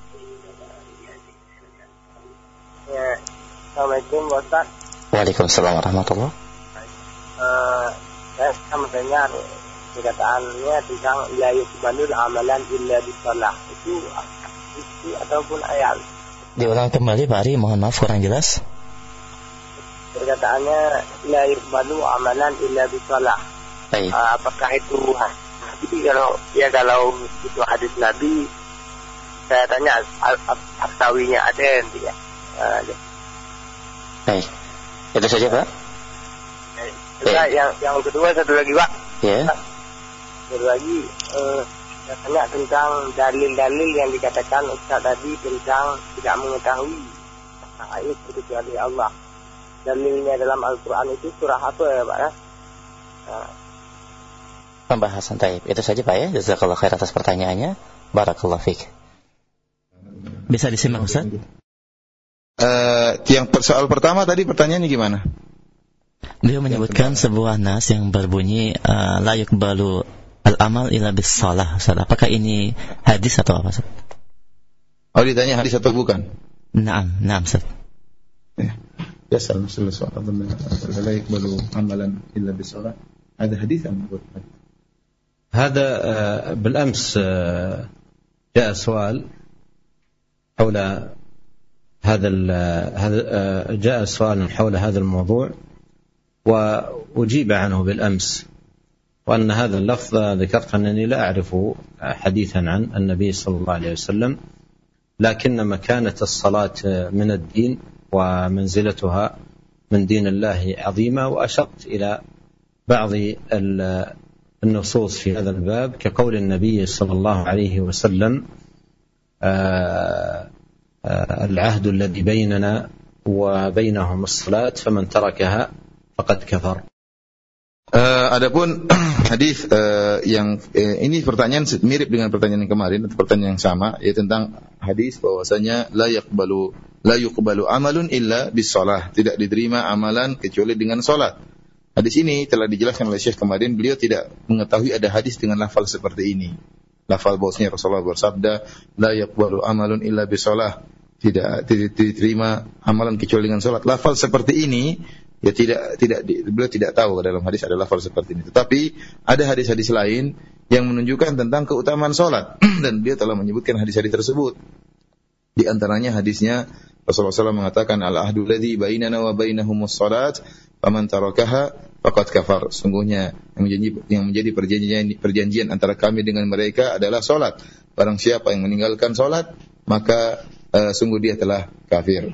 Ya, Assalamualaikum Ustaz. Waalaikumsalam warahmatullahi. Uh, saya mendengar perkataannya tentang la yuqbalul amalan illa bisalah. Itu itu ataupun ayat. Diulang kembali Pak Ari, mohon maaf kurang jelas. Perkataannya la yuqbalu amalan illa bisalah. Baik. Uh, apakah itu hadis? Kalau ya kalau itu hadis Nabi, saya tanya aktawinya ada yang tidak. Uh, Baik, itu saja Pak. Nah, yang yang kedua satu lagi Pak. Ya. Satu lagi, uh, saya tanya tentang dalil-dalil yang dikatakan Ustaz tadi tentang tidak mengetahui ayat kecuali Allah. Dalilnya dalam Al-Quran itu surah apa ya Pak? Ya? Nah. Pembahasan taib. Itu saja Pak ya. Jazakallah khair atas pertanyaannya. Barakallah fiik. Bisa disimak Ustaz? Uh, yang soal pertama tadi pertanyaannya gimana? Beliau menyebutkan sebuah nas yang berbunyi uh, la yuqbalu al-amal illa bis-shalah. Apakah ini hadis atau apa Ustaz? Oh, ditanya hadis atau bukan? Naam, naam Ustaz. Ya. Yasal masalah soal la yuqbalu amalan illa bis-shalah. Ada hadis am bukan? هذا بالأمس جاء سؤال حول هذا هذا جاء سؤال حول هذا الموضوع وأجيب عنه بالأمس وأن هذا اللفظ ذكرت أنني لا أعرف حديثا عن النبي صلى الله عليه وسلم لكن مكانة الصلاة من الدين ومنزلتها من دين الله عظيمة وأشرت إلى بعض النصوص في هذا الباب كقول النبي صلى الله عليه وسلم العهد الذي بيننا وبينهم الصلاة فمن تركها فقد كفر. Uh, adapun hadis uh, yang uh, ini pertanyaan mirip dengan pertanyaan yang kemarin atau pertanyaan yang sama, yaitu tentang hadis bahwasanya la yaqbalu la yuqbalu amalun illa bis-shalah, tidak diterima amalan kecuali dengan salat. Hadis ini telah dijelaskan oleh Syekh kemarin, beliau tidak mengetahui ada hadis dengan lafal seperti ini. Lafal bahwasanya Rasulullah bersabda la yaqbalu amalun illa bis-shalah, tidak diterima amalan kecuali dengan salat. Lafal seperti ini ya tidak tidak beliau tidak tahu dalam hadis ada lafal seperti ini. Tetapi ada hadis-hadis lain yang menunjukkan tentang keutamaan salat dan beliau telah menyebutkan hadis-hadis tersebut. Di antaranya hadisnya Rasulullah shallallahu alaihi wasallam mengatakan al-ahdu alladzi bainana wa bainahumus salat faman tarakaha faqad kafar. Sungguhnya yang menjadi yang menjadi perjanjian perjanjian antara kami dengan mereka adalah salat. Barang siapa yang meninggalkan salat maka uh, sungguh dia telah kafir.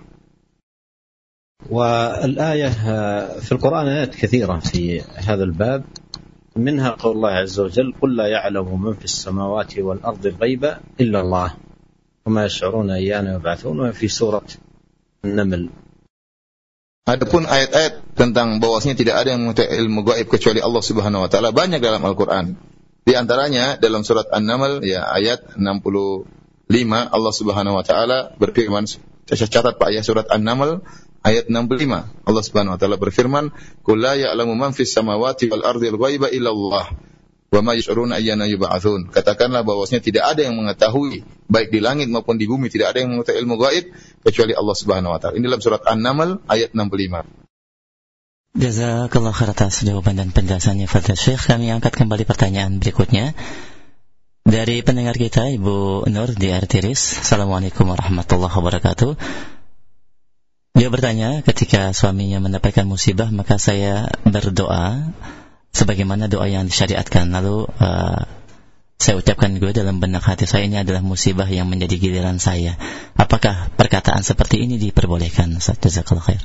والآية في القرآن آيات كثيرة في هذا الباب منها قول الله عز وجل قل لا يعلم من في السماوات والأرض الغيب إلا الله وما يشعرون أيان يبعثون وفي سورة النمل. Adapun ayat-ayat tentang bahwasanya tidak ada yang mengetahui ilmu gaib kecuali Allah Subhanahu wa taala banyak dalam Al-Qur'an. Di antaranya dalam surat An-Naml ya ayat enam puluh lima Allah Subhanahu wa taala berfirman, saya catat Pak ya, surat An-Naml ayat enam puluh lima Allah Subhanahu wa taala berfirman, "Qul la ya'lamu man fis samawati wal ardi al-ghaiba illa Allah wa ma yash'uruna ayyana yub'atsun." Katakanlah bahwasanya tidak ada yang mengetahui baik di langit maupun di bumi, tidak ada yang mengetahui ilmu gaib kecuali Allah Subhanahu wa taala. Ini dalam surat An-Naml ayat enam puluh lima. Jazakallahu khair atas jawaban dan penjelasannya Fadil Syekh. Kami angkat kembali pertanyaan berikutnya dari pendengar kita Ibu Nur di Artiris. Assalamualaikum warahmatullahi wabarakatuh. Dia bertanya, ketika suaminya mendapatkan musibah maka saya berdoa sebagaimana doa yang disyariatkan. Lalu uh, saya ucapkan gue dalam benak hati saya ini adalah musibah yang menjadi giliran saya. Apakah perkataan seperti ini diperbolehkan? Jazakallahu khair.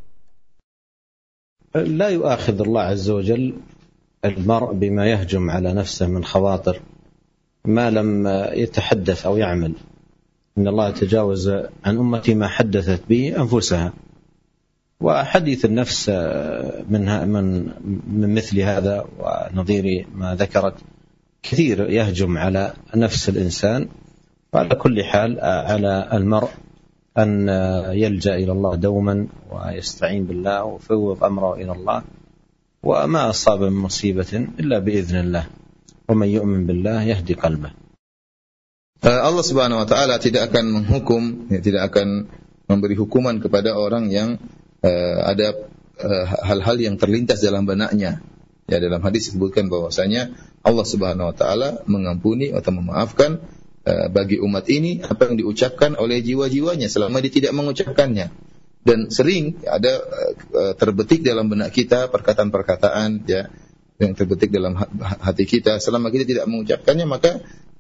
لا يؤاخذ الله عز وجل المرء بما يهجم على نفسه من خواطر ما لم يتحدث أو يعمل. إن الله تجاوز عن أمتي ما حدثت به أنفسها. وحديث النفس منها من من مثل هذا ونظير ما ذكرت كثير يهجم على نفس الإنسان. وعلى كل حال على المرء أن يلجأ إلى الله دوما ويستعين بالله ويفوض أمره إلى الله. وما أصاب من مصيبة إلا بإذن الله ومن يؤمن بالله يهدي قلبه. Allah Subhanahu wa taala tidak akan menghukum, ya, tidak akan memberi hukuman kepada orang yang uh, ada uh, hal-hal yang terlintas dalam benaknya. Ya, dalam hadis disebutkan bahwasanya Allah Subhanahu wa taala mengampuni atau memaafkan uh, bagi umat ini apa yang diucapkan oleh jiwa-jiwanya selama dia tidak mengucapkannya. Dan sering ada uh, terbetik dalam benak kita perkataan-perkataan ya yang terbetik dalam hati kita selama kita tidak mengucapkannya, maka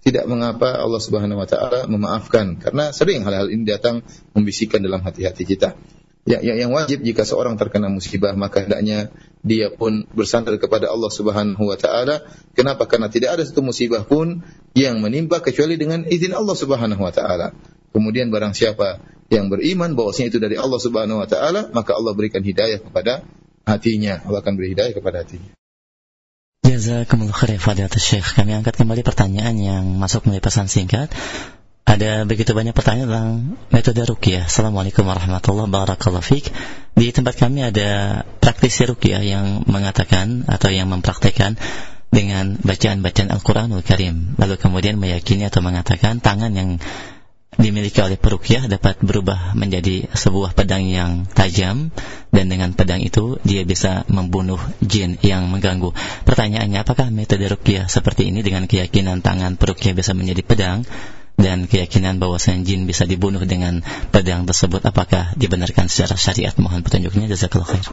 tidak mengapa Allah Subhanahu wa taala memaafkan, karena sering hal-hal ini datang membisikkan dalam hati-hati kita. Ya, yang wajib jika seorang terkena musibah maka hendaknya dia pun bersandar kepada Allah Subhanahu wa taala. Kenapa? Karena tidak ada satu musibah pun yang menimpa kecuali dengan izin Allah Subhanahu wa taala. Kemudian barang siapa yang beriman bahwasanya itu dari Allah Subhanahu wa taala, maka Allah berikan hidayah kepada hatinya. Allah akan beri hidayah kepada hatinya. Jazakumullah khair fadilatul Syekh. Kami angkat kembali pertanyaan yang masuk melalui pesan singkat. Ada begitu banyak pertanyaan tentang metode ruqyah. Assalamualaikum warahmatullahi wabarakatuh. Di tempat kami ada praktisi ruqyah yang mengatakan atau yang mempraktekkan dengan bacaan-bacaan Al-Quranul Karim, lalu kemudian meyakini atau mengatakan tangan yang dimiliki oleh peruqyah dapat berubah menjadi sebuah pedang yang tajam, dan dengan pedang itu dia bisa membunuh jin yang mengganggu. Pertanyaannya, apakah metode ruqyah seperti ini dengan keyakinan tangan peruqyah bisa menjadi pedang dan keyakinan bahwasanya jin bisa dibunuh dengan pedang tersebut, apakah dibenarkan secara syariat? Mohon petunjuknya. Jazakallahu khair.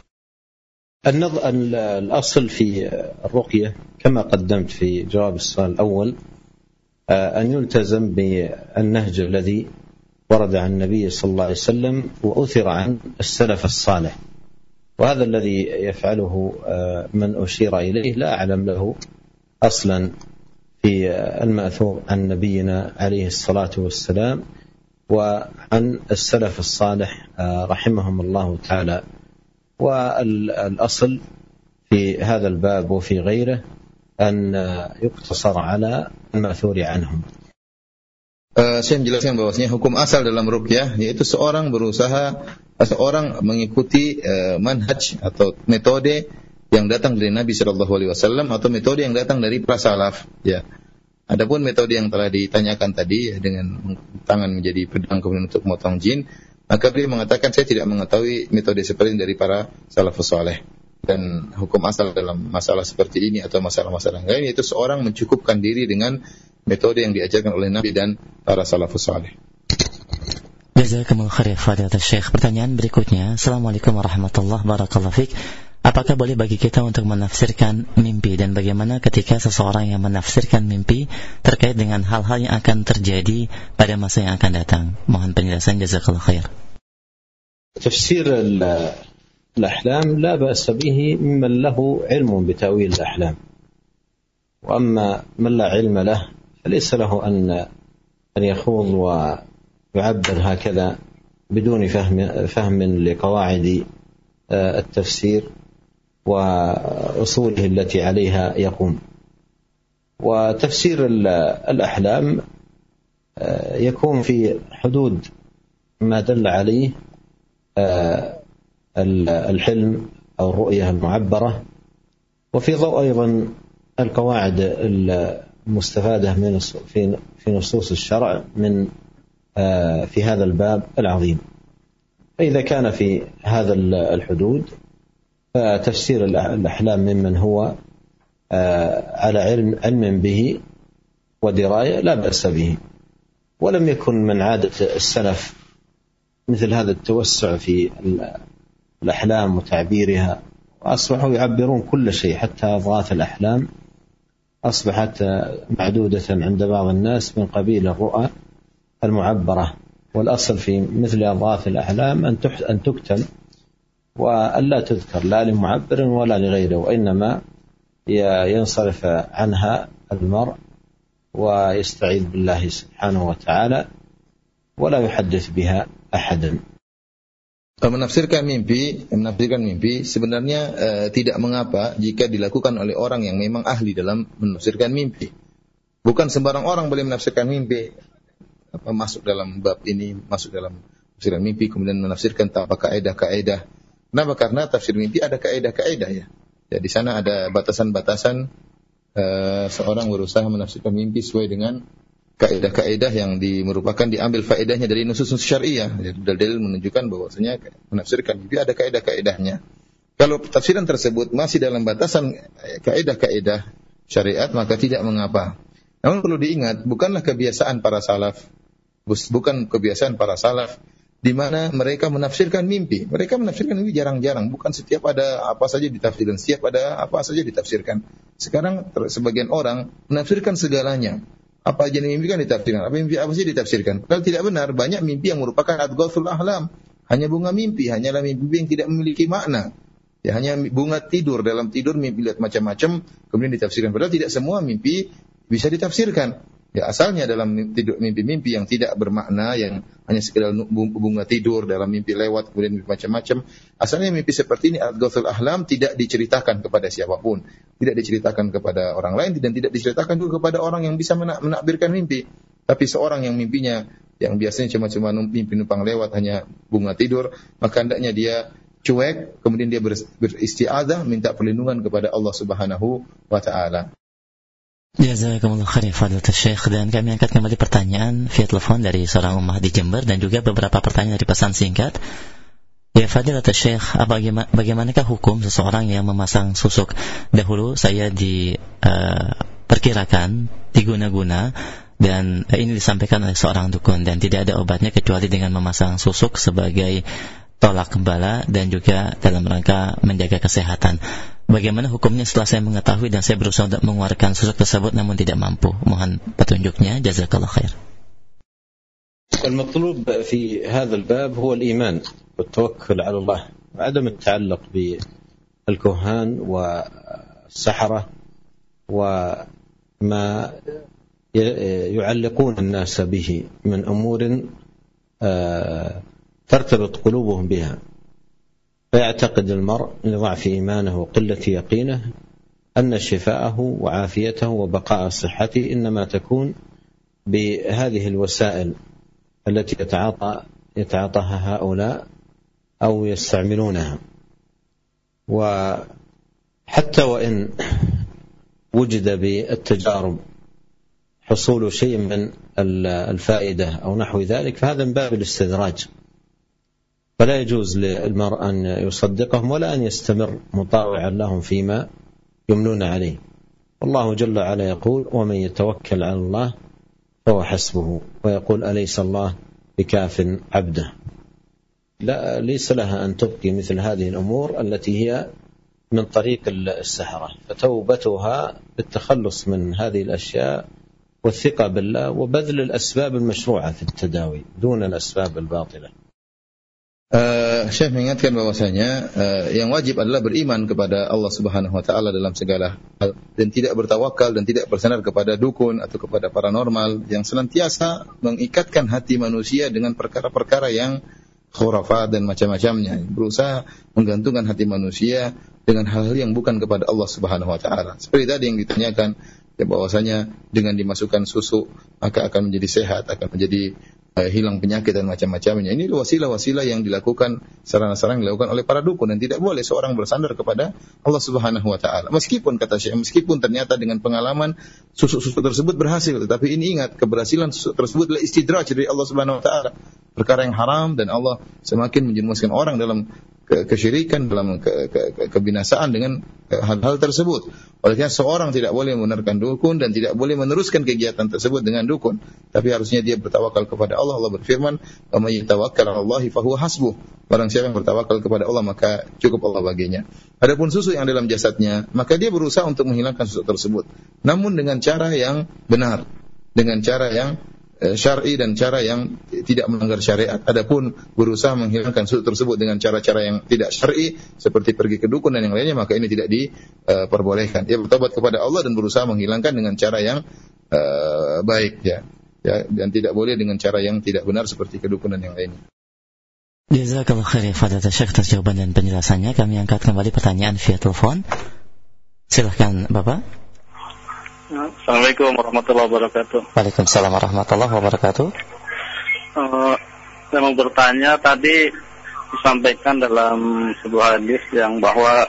الأصل في الرقية كما قدمت في جواب السؤال الأول أن يلتزم بالنهج الذي ورد عن النبي صلى الله عليه وسلم وأثر عن السلف الصالح، وهذا الذي يفعله من أشير إليه لا أعلم له أصلا في المأثور عن نبينا عليه الصلاة والسلام وعن السلف الصالح رحمهم الله تعالى. والأصل في هذا الباب وفي غيره أن يقتصر على المأثور عنهم. Uh, saya menjelaskan bahwasanya hukum asal dalam ruqyah yaitu seorang berusaha, seorang mengikuti uh, manhaj atau metode yang datang dari Nabi Shallallahu Alaihi Wasallam atau metode yang datang dari para salaf. Ya. Adapun metode yang telah ditanyakan tadi ya, dengan tangan menjadi pedang kemudian untuk memotong jin, maka beliau mengatakan saya tidak mengetahui metode seperti ini dari para salafus saleh. Dan hukum asal dalam masalah seperti ini atau masalah-masalah lain yaitu seorang mencukupkan diri dengan metode yang diajarkan oleh Nabi dan para salafus saleh. Jazakumullah khair fadilatul Syekh. Pertanyaan berikutnya, Assalamualaikum warahmatullahi wabarakatuh. Apakah boleh bagi kita untuk menafsirkan mimpi, dan bagaimana ketika seseorang yang menafsirkan mimpi terkait dengan hal-hal yang akan terjadi pada masa yang akan datang? Mohon penjelasan. Jazakallahu khair. تفسير الأحلام لا بأس به ممن له علم بتأويل الأحلام، وأما من لا علم له فليس له أن أن يخوض ويعبر هكذا بدون فهم فهم لقواعد التفسير وأصوله التي عليها يقوم. وتفسير الأحلام يكون في حدود ما دل عليه الحلم أو الرؤية المعبرة، وفي ضوء أيضا القواعد المستفادة من في في نصوص الشرع من في هذا الباب العظيم. فإذا كان في هذا الحدود فتفسير الأحلام ممن هو على علم علم به ودراية لا بأس به. ولم يكن من عادة السلف مثل هذا التوسع في الأحلام وتعبيرها، وأصبحوا يعبرون كل شيء، حتى أضغاث الأحلام أصبحت معدودة عند بعض الناس من قبيل الرؤى المعبرة. والأصل في مثل أضغاث الأحلام أن تكتم وأن لا تذكر لا لمعبر ولا لغيره، وإنما ينصرف عنها المرء ويستعيذ بالله سبحانه وتعالى ولا يحدث بها أحدا. Menafsirkan mimpi, menafsirkan mimpi sebenarnya uh, tidak mengapa jika dilakukan oleh orang yang memang ahli dalam menafsirkan mimpi. Bukan sembarang orang boleh menafsirkan mimpi. Apa, masuk dalam bab ini, masuk dalam tafsiran mimpi kemudian menafsirkan tanpa kaidah-kaidah. Kenapa? Karena tafsir mimpi ada kaidah-kaidah ya. Ya di sana ada batasan-batasan uh, seorang berusaha menafsirkan mimpi sesuai dengan kaidah-kaidah yang di, merupakan diambil faedahnya dari nusus-nusus syariah. Dalil menunjukkan bahwasanya menafsirkan mimpi ada kaidah-kaidahnya. Kalau tafsiran tersebut masih dalam batasan kaidah-kaidah syariat maka tidak mengapa. Namun perlu diingat, bukanlah kebiasaan para salaf, bukan kebiasaan para salaf di mana mereka menafsirkan mimpi. Mereka menafsirkan mimpi jarang-jarang, bukan setiap ada apa saja ditafsirkan, setiap ada apa saja ditafsirkan. Sekarang sebagian orang menafsirkan segalanya. Apa jenis mimpi kan ditafsirkan. Apa mimpi apa sih ditafsirkan? Padahal tidak benar. Banyak mimpi yang merupakan adghathul ahlam. Hanya bunga mimpi, hanyalah mimpi yang tidak memiliki makna. Ya, hanya bunga tidur, dalam tidur mimpi lihat macam-macam, kemudian ditafsirkan. Padahal tidak semua mimpi bisa ditafsirkan. Ya, asalnya dalam tidur mimpi-mimpi yang tidak bermakna, yang hanya sekedar bunga tidur dalam mimpi lewat, kemudian mimpi macam-macam. Asalnya mimpi seperti ini adghathul ahlam tidak diceritakan kepada siapapun, tidak diceritakan kepada orang lain dan tidak diceritakan juga kepada orang yang bisa menak- menakbirkan mimpi. Tapi seorang yang mimpinya yang biasanya cuma-cuma mimpi numpang lewat hanya bunga tidur, maka hendaknya dia cuek, kemudian dia beristiazah, minta perlindungan kepada Allah Subhanahu wa taala. Jazakumullah khair ya Fadilatul Syekh. Dan kami angkat kembali pertanyaan via telepon dari seorang ummah di Jember dan juga beberapa pertanyaan dari pesan singkat. Ya Fadilatul Syekh, bagaimana, bagaimanakah hukum seseorang yang memasang susuk? Dahulu saya diperkirakan uh, diguna-guna dan uh, ini disampaikan oleh seorang dukun dan tidak ada obatnya kecuali dengan memasang susuk sebagai tolak bala dan juga dalam rangka menjaga kesehatan. Bagaimana hukumnya setelah saya mengetahui dan saya berusaha untuk mengeluarkan susuk tersebut namun tidak mampu? Mohon petunjuknya. Jazakallah khair. المطلوب في هذا الباب هو الإيمان والتوكل على الله وعدم التعلق بالكهان والسحرة وما يعلقون الناس به من أمور ترتبط قلوبهم بها فيعتقد المرء لضعف إيمانه وقلة يقينه أن شفاءه وعافيته وبقاء صحته إنما تكون بهذه الوسائل التي يتعاطى يتعاطاها هؤلاء أو يستعملونها. وحتى وإن وجد بالتجارب حصول شيء من الفائدة أو نحو ذلك فهذا من باب الاستدراج، فلا يجوز للمرء أن يصدقهم ولا أن يستمر مطاوعا لهم فيما يمنون عليه. والله جل وعلا يقول ومن يتوكل على الله فهو حسبه ويقول أليس الله بكاف عبده. لا ليس لها أن تبقي مثل هذه الأمور التي هي من طريق السحرة، فتوبتها بالتخلص من هذه الأشياء والثقة بالله وبذل الأسباب المشروعة في التداوي دون الأسباب الباطلة. Uh, Syekh mengingatkan bahwasanya uh, yang wajib adalah beriman kepada Allah Subhanahu wa taala dalam segala hal dan tidak bertawakal dan tidak bersandar kepada dukun atau kepada paranormal yang senantiasa mengikatkan hati manusia dengan perkara-perkara yang khurafat dan macam-macamnya, berusaha menggantungkan hati manusia dengan hal-hal yang bukan kepada Allah Subhanahu wa taala. Seperti tadi yang ditanyakan ya, bahwasanya dengan dimasukkan susu maka akan menjadi sehat, akan menjadi Uh, hilang penyakit dan macam-macamnya. Ini wasilah-wasilah yang dilakukan, sarana-sarana yang dilakukan oleh para dukun dan tidak boleh seorang bersandar kepada Allah Subhanahu wa taala. Meskipun kata Syekh, meskipun ternyata dengan pengalaman susuk-susuk tersebut berhasil, tetapi ini ingat keberhasilan susuk tersebut adalah istidraj dari Allah Subhanahu wa taala. Perkara yang haram dan Allah semakin menjerumuskan orang dalam ke- kesyirikan, dalam ke- ke- ke- kebinasaan dengan hal-hal tersebut. Oleh karena seorang tidak boleh membenarkan dukun dan tidak boleh meneruskan kegiatan tersebut dengan dukun, tapi harusnya dia bertawakal kepada Allah. Allah berfirman, "Wa may yatawakkal 'ala Allahi fa huwa hasbuh." Barang siapa yang bertawakal kepada Allah maka cukup Allah baginya. Adapun susu yang dalam jasadnya, maka dia berusaha untuk menghilangkan susu tersebut, namun dengan cara yang benar, dengan cara yang eh, syar'i dan cara yang tidak melanggar syariat. Adapun berusaha menghilangkan susu tersebut dengan cara-cara yang tidak syar'i seperti pergi ke dukun dan yang lainnya, maka ini tidak diperbolehkan. Dia bertobat kepada Allah dan berusaha menghilangkan dengan cara yang uh, baik ya. Ya, dan tidak boleh dengan cara yang tidak benar seperti kedukunan yang lainnya. Jazakallahu khair ya Fadilatul Syekh atas jawaban dan penjelasannya. Kami angkat kembali pertanyaan via telepon. Silahkan Bapak. Assalamualaikum warahmatullahi wabarakatuh. Waalaikumsalam warahmatullahi wabarakatuh. Uh, saya mau bertanya, tadi disampaikan dalam sebuah hadis yang bahwa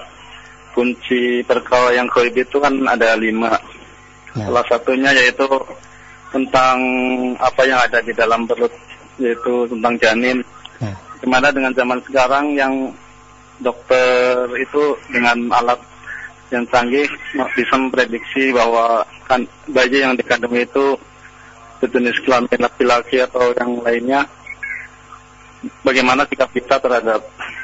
kunci perkara yang gaib itu kan ada lima. Ya. Salah satunya yaitu tentang apa yang ada di dalam perut, yaitu tentang janin. Ya. Gimana dengan zaman sekarang yang dokter itu dengan alat yang canggih bisa memprediksi bahwa kan bayi yang dikandung itu berjenis kelamin laki-laki atau yang lainnya. Bagaimana sikap kita terhadap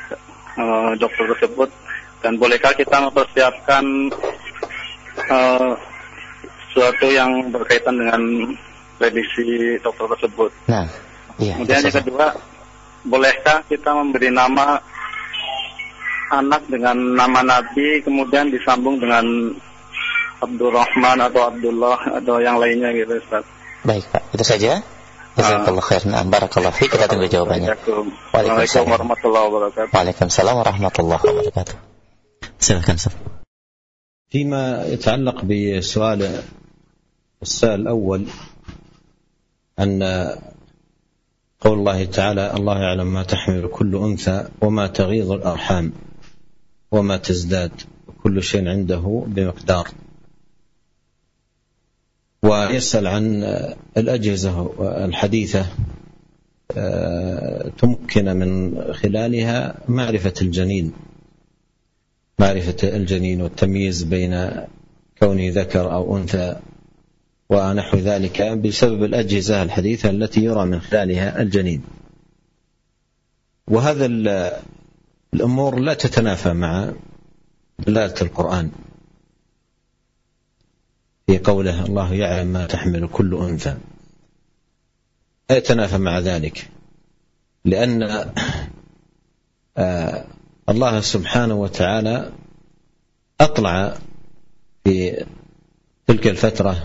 uh, dokter tersebut, dan bolehkah kita mempersiapkan uh, sesuatu yang berkaitan dengan prediksi dokter tersebut. Nah, iya. Kemudian yang kedua, bolehkah kita memberi nama anak dengan nama Nabi kemudian disambung dengan Abdurrahman atau Abdullah atau yang lainnya gitu, Ustaz? Baik, Pak. Itu saja. Jazakallahu khairan. Nah, barakallahu fiik. Kita tunggu jawabannya. Waalaikumsalam warahmatullahi wabarakatuh. Waalaikumsalam warahmatullahi wabarakatuh. Silakan, Ustaz. فيما يتعلق بسؤال السائل الأول أن قول الله تعالى الله يعلم ما تحمل كل أنثى وما تغيض الأرحام وما تزداد كل شيء عنده بمقدار، ويسأل عن الأجهزة الحديثة تمكن من خلالها معرفة الجنين معرفة الجنين والتمييز بين كونه ذكر أو أنثى ونحو ذلك بسبب الأجهزة الحديثة التي يرى من خلالها الجنين. وهذا الأمور لا تتنافى مع دلالة القرآن في قوله الله يعلم ما تحمل كل أنثى، لا يتنافى مع ذلك، لأن الله سبحانه وتعالى أطلع في تلك الفترة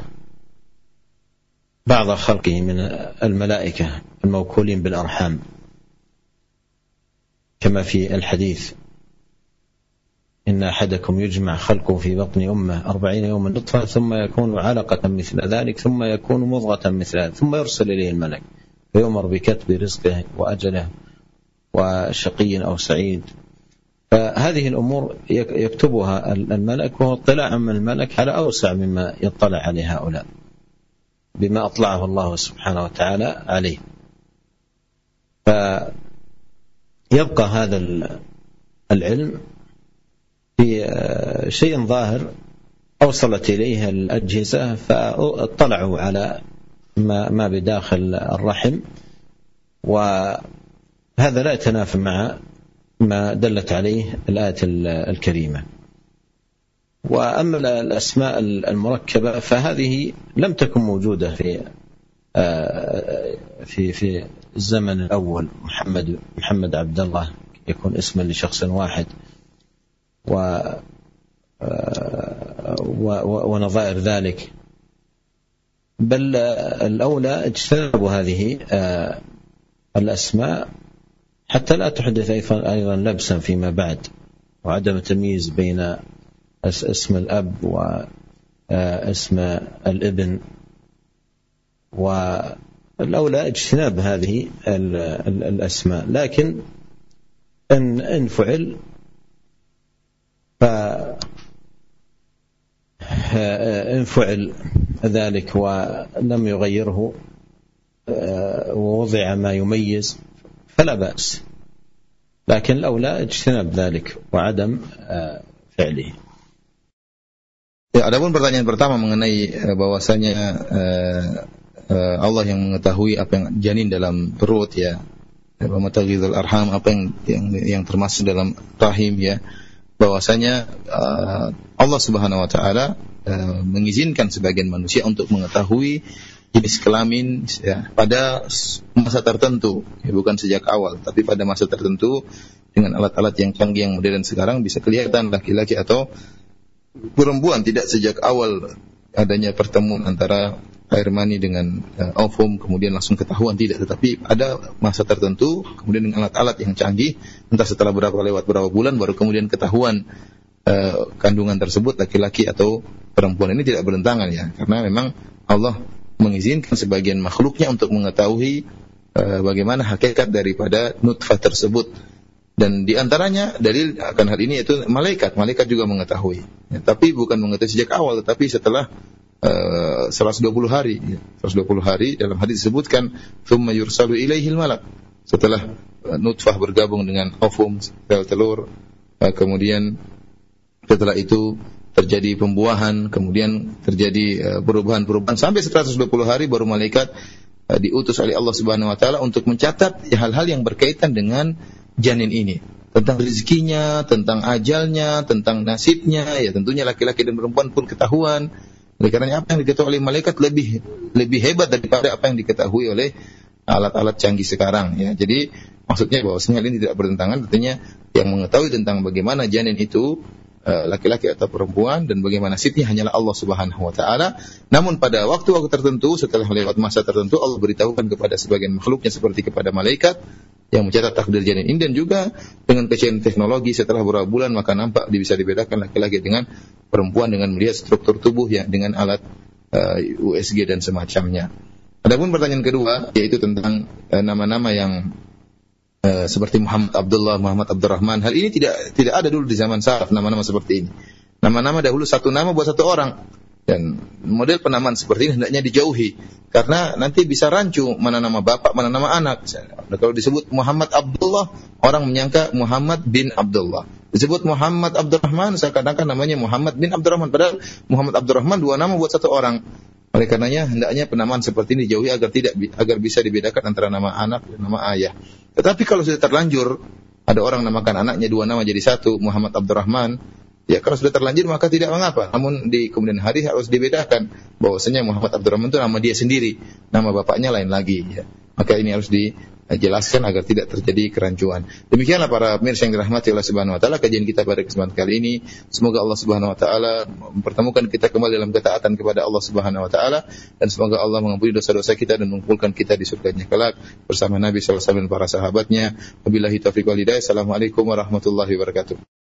بعض خلقه من الملائكة الموكولين بالأرحام كما في الحديث إن أحدكم يجمع خلقه في بطن أمه أربعين يوما نطفة ثم يكون علقة مثل ذلك ثم يكون مضغة مثل ذلك ثم يرسل إليه الملك فيؤمر بكتب رزقه وأجله وشقي أو سعيد. فهذه الأمور يكتبها الملك، وهو اطلاع من الملك على أوسع مما يطلع عليه هؤلاء بما أطلعه الله سبحانه وتعالى عليه. فيبقى هذا العلم في شيء ظاهر أوصلت إليه الأجهزة فاطلعوا على ما ما بداخل الرحم، وهذا لا يتنافى مع ما دلت عليه الآية الكريمة. وأما الأسماء المركبة فهذه لم تكن موجودة في في في الزمن الأول. محمد محمد عبد الله يكون اسما لشخص واحد و ونظائر ذلك، بل الأولى اجتناب هذه الأسماء حتى لا تحدث أيضا لبسا فيما بعد، وعدم التمييز بين اسم الأب واسم الابن. والأولى اجتناب هذه الأسماء، لكن إن إن فعل فإن فعل ذلك ولم يغيره ووضع ما يميز فلا بأس، لكن الأولى اجتناب ذلك وعدم فعله. Ya, adapun pertanyaan pertama mengenai uh, bahwasanya uh, uh, Allah yang mengetahui apa yang janin dalam perut, ya, wa mataghidul arham, apa yang, yang yang termasuk dalam rahim, ya, bahwasanya uh, Allah Subhanahu wa taala uh, mengizinkan sebagian manusia untuk mengetahui jenis kelamin, ya, pada masa tertentu, ya, bukan sejak awal, tapi pada masa tertentu dengan alat-alat yang canggih yang modern sekarang bisa kelihatan laki-laki atau perempuan tidak sejak awal adanya pertemuan antara air mani dengan uh, ovum kemudian langsung ketahuan, tidak, tetapi ada masa tertentu kemudian dengan alat-alat yang canggih entah setelah berapa lewat berapa bulan baru kemudian ketahuan uh, kandungan tersebut laki-laki atau perempuan. Ini tidak bertentangan, ya, karena memang Allah mengizinkan sebagian makhluknya untuk mengetahui uh, bagaimana hakikat daripada nutfah tersebut. Dan diantaranya dalil akan hal ini yaitu malaikat. Malaikat juga mengetahui, ya, tapi bukan mengetahui sejak awal, tetapi setelah uh, seratus dua puluh hari, ya, seratus dua puluh hari dalam hadis disebutkan thumma yursalu ilaihil malak, setelah uh, nutfah bergabung dengan ovum, sel telur, uh, kemudian setelah itu terjadi pembuahan, kemudian terjadi uh, perubahan-perubahan sampai seratus dua puluh hari baru malaikat uh, diutus oleh Allah Subhanahu wa taala untuk mencatat ya, hal-hal yang berkaitan dengan janin ini, tentang rezekinya, tentang ajalnya, tentang nasibnya, ya tentunya laki-laki dan perempuan pun ketahuan, Oleh karena apa yang diketahui oleh malaikat lebih lebih hebat daripada apa yang diketahui oleh alat-alat canggih sekarang ya. Jadi maksudnya bahwasanya ini tidak bertentangan, artinya yang mengetahui tentang bagaimana janin itu laki-laki atau perempuan dan bagaimana nasibnya hanyalah Allah Subhanahu wa taala. Namun pada waktu-waktu tertentu setelah lewat masa tertentu Allah beritahukan kepada sebagian makhluknya seperti kepada malaikat yang mencatat takdir janin ini, dan juga dengan kecanggihan teknologi setelah beberapa bulan maka nampak bisa dibedakan laki-laki dengan perempuan dengan melihat struktur tubuh ya dengan alat uh, U S G dan semacamnya. Adapun pertanyaan kedua yaitu tentang uh, nama-nama yang Uh, seperti Muhammad Abdullah, Muhammad Abdurrahman. Hal ini tidak tidak ada dulu di zaman salaf nama-nama seperti ini. Nama-nama dahulu satu nama buat satu orang. Dan model penamaan seperti ini hendaknya dijauhi karena nanti bisa rancu mana nama bapak, mana nama anak. Nah, kalau disebut Muhammad Abdullah, orang menyangka Muhammad bin Abdullah. Disebut Muhammad Abdurrahman, seakan-akan namanya Muhammad bin Abdurrahman, padahal Muhammad Abdurrahman dua nama buat satu orang. Oleh karenanya hendaknya penamaan seperti ini dijauhi agar tidak agar bisa dibedakan antara nama anak dan nama ayah. Tetapi kalau sudah terlanjur ada orang namakan anaknya dua nama jadi satu, Muhammad Abdurrahman, ya kalau sudah terlanjur maka tidak mengapa. Namun di kemudian hari harus dibedakan bahwasanya Muhammad Abdurrahman itu nama dia sendiri, nama bapaknya lain lagi ya. Maka ini harus dijelaskan agar tidak terjadi kerancuan. Demikianlah para pemirsa yang dirahmati Allah Subhanahu wa taala, kajian kita pada kesempatan kali ini. Semoga Allah Subhanahu wa taala mempertemukan kita kembali dalam ketaatan kepada Allah Subhanahu wa taala, dan semoga Allah mengampuni dosa-dosa kita dan mengumpulkan kita di surganya kelak bersama Nabi sallallahu alaihi wasallam dan para sahabatnya. Wabillahi taufiq wal hidayah. Assalamualaikum warahmatullahi wabarakatuh.